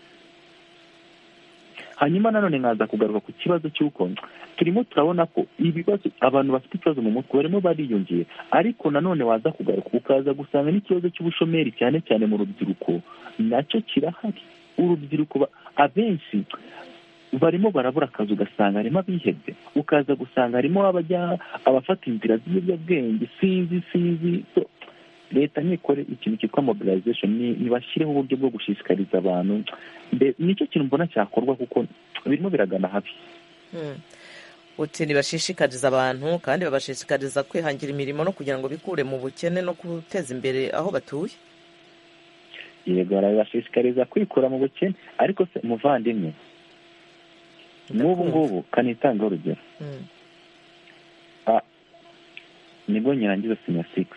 Hanyuma nanone nkaza kugaruka ku kibazo cy'uko turimo turabona ko ibibazo abantu bafite ikibazo mu mutwe barimo bariyongera, ariko nanone waza kugaruka ukaza gusanga n'ikibazo cy'ubushomeri cyane cyane mu rubyiruko nacyo kirahari. Urubyiruko abenshi barimo barabura akazi, ugasanga harimo abihebye, ukaza gusanga harimo abafata inzira z'ibiyobyabwenge. Sinzi leta nikore ikintu cyitwa mobilization, nibashyireho uburyo bwo gushishikariza abantu. Nicyo kintu mbona cyakorwa kuko birimo biragana habi. Uti nibashishikariza abantu kandi babashishikariza kwihangira imirimo no kugira ngo bikure mu bukene no guteza imbere aho batuye. Yego, barabashishikariza kwikura mu bukene, ariko se muvandimwe ngubu kanitanga urugero. Nibwo nyirangiza senior 6.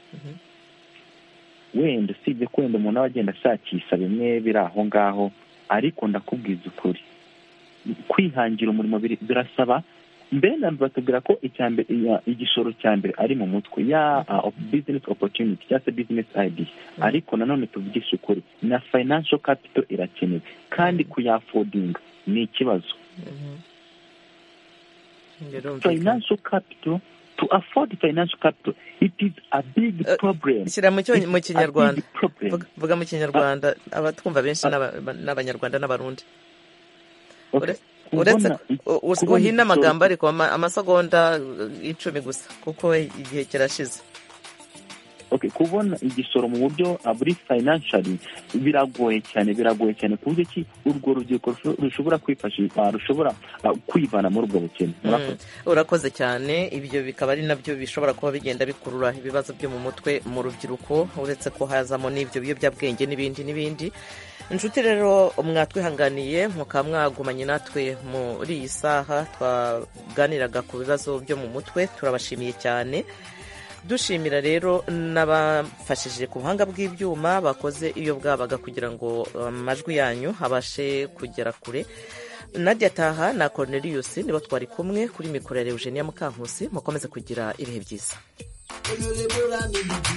Wenda usibye ko wenda umuntu aba agenda ashakisha bimwe biri aho ngaho, ariko ndakubwiza ukuri kwihangira umurimo birasaba. Mbere namwe batubwira ko igishoro cya mbere ari mu mutwe ya business opportunity cyangwa se business idea, ariko nanone tuvugisha ukuri na financial capital irakenewe, kandi kuyafodinga ni ikibazo. Financial capital, to afford financial capital, it is a big problem. Shyira mu Kinyarwanda, vuga mu Kinyarwanda abatwumva benshi n'Abanyarwanda n'Abarundi. Uretse uhina amagambo ariko amasegonda 10 gusa kuko igihe kirashize. Okay, kubona igishoro mu buryo aburi financially biragoye cyane ku buryo ki urwo rubyiruko rushobora kwifashisha rushobora kwivana muri ubwo bukene. Urakoze cyane. Ibyo bikaba ari nabyo bishobora kuba bigenda bikurura ibibazo byo mu mutwe mu rubyiruko, uretse ko hazamo n'ibyo biyobyabwenge n'ibindi. Inshuti rero mwatwihanganiye mukaba mwagumanye natwe muri iyi saha twaganiraga ku bibazo byo mu mutwe. Turabashimiye cyane. Dushimira rero n'abafashije ku buhanga bw'ibyuma bakoze iyo bwabaga kugira ngo amajwi yanyu abashe kugera kure. Nadia Taha na Cornelius nibo twari kumwe kuri mikoro ya Eugenia Mukankusi. Mukomeze kugira ibihe byiza.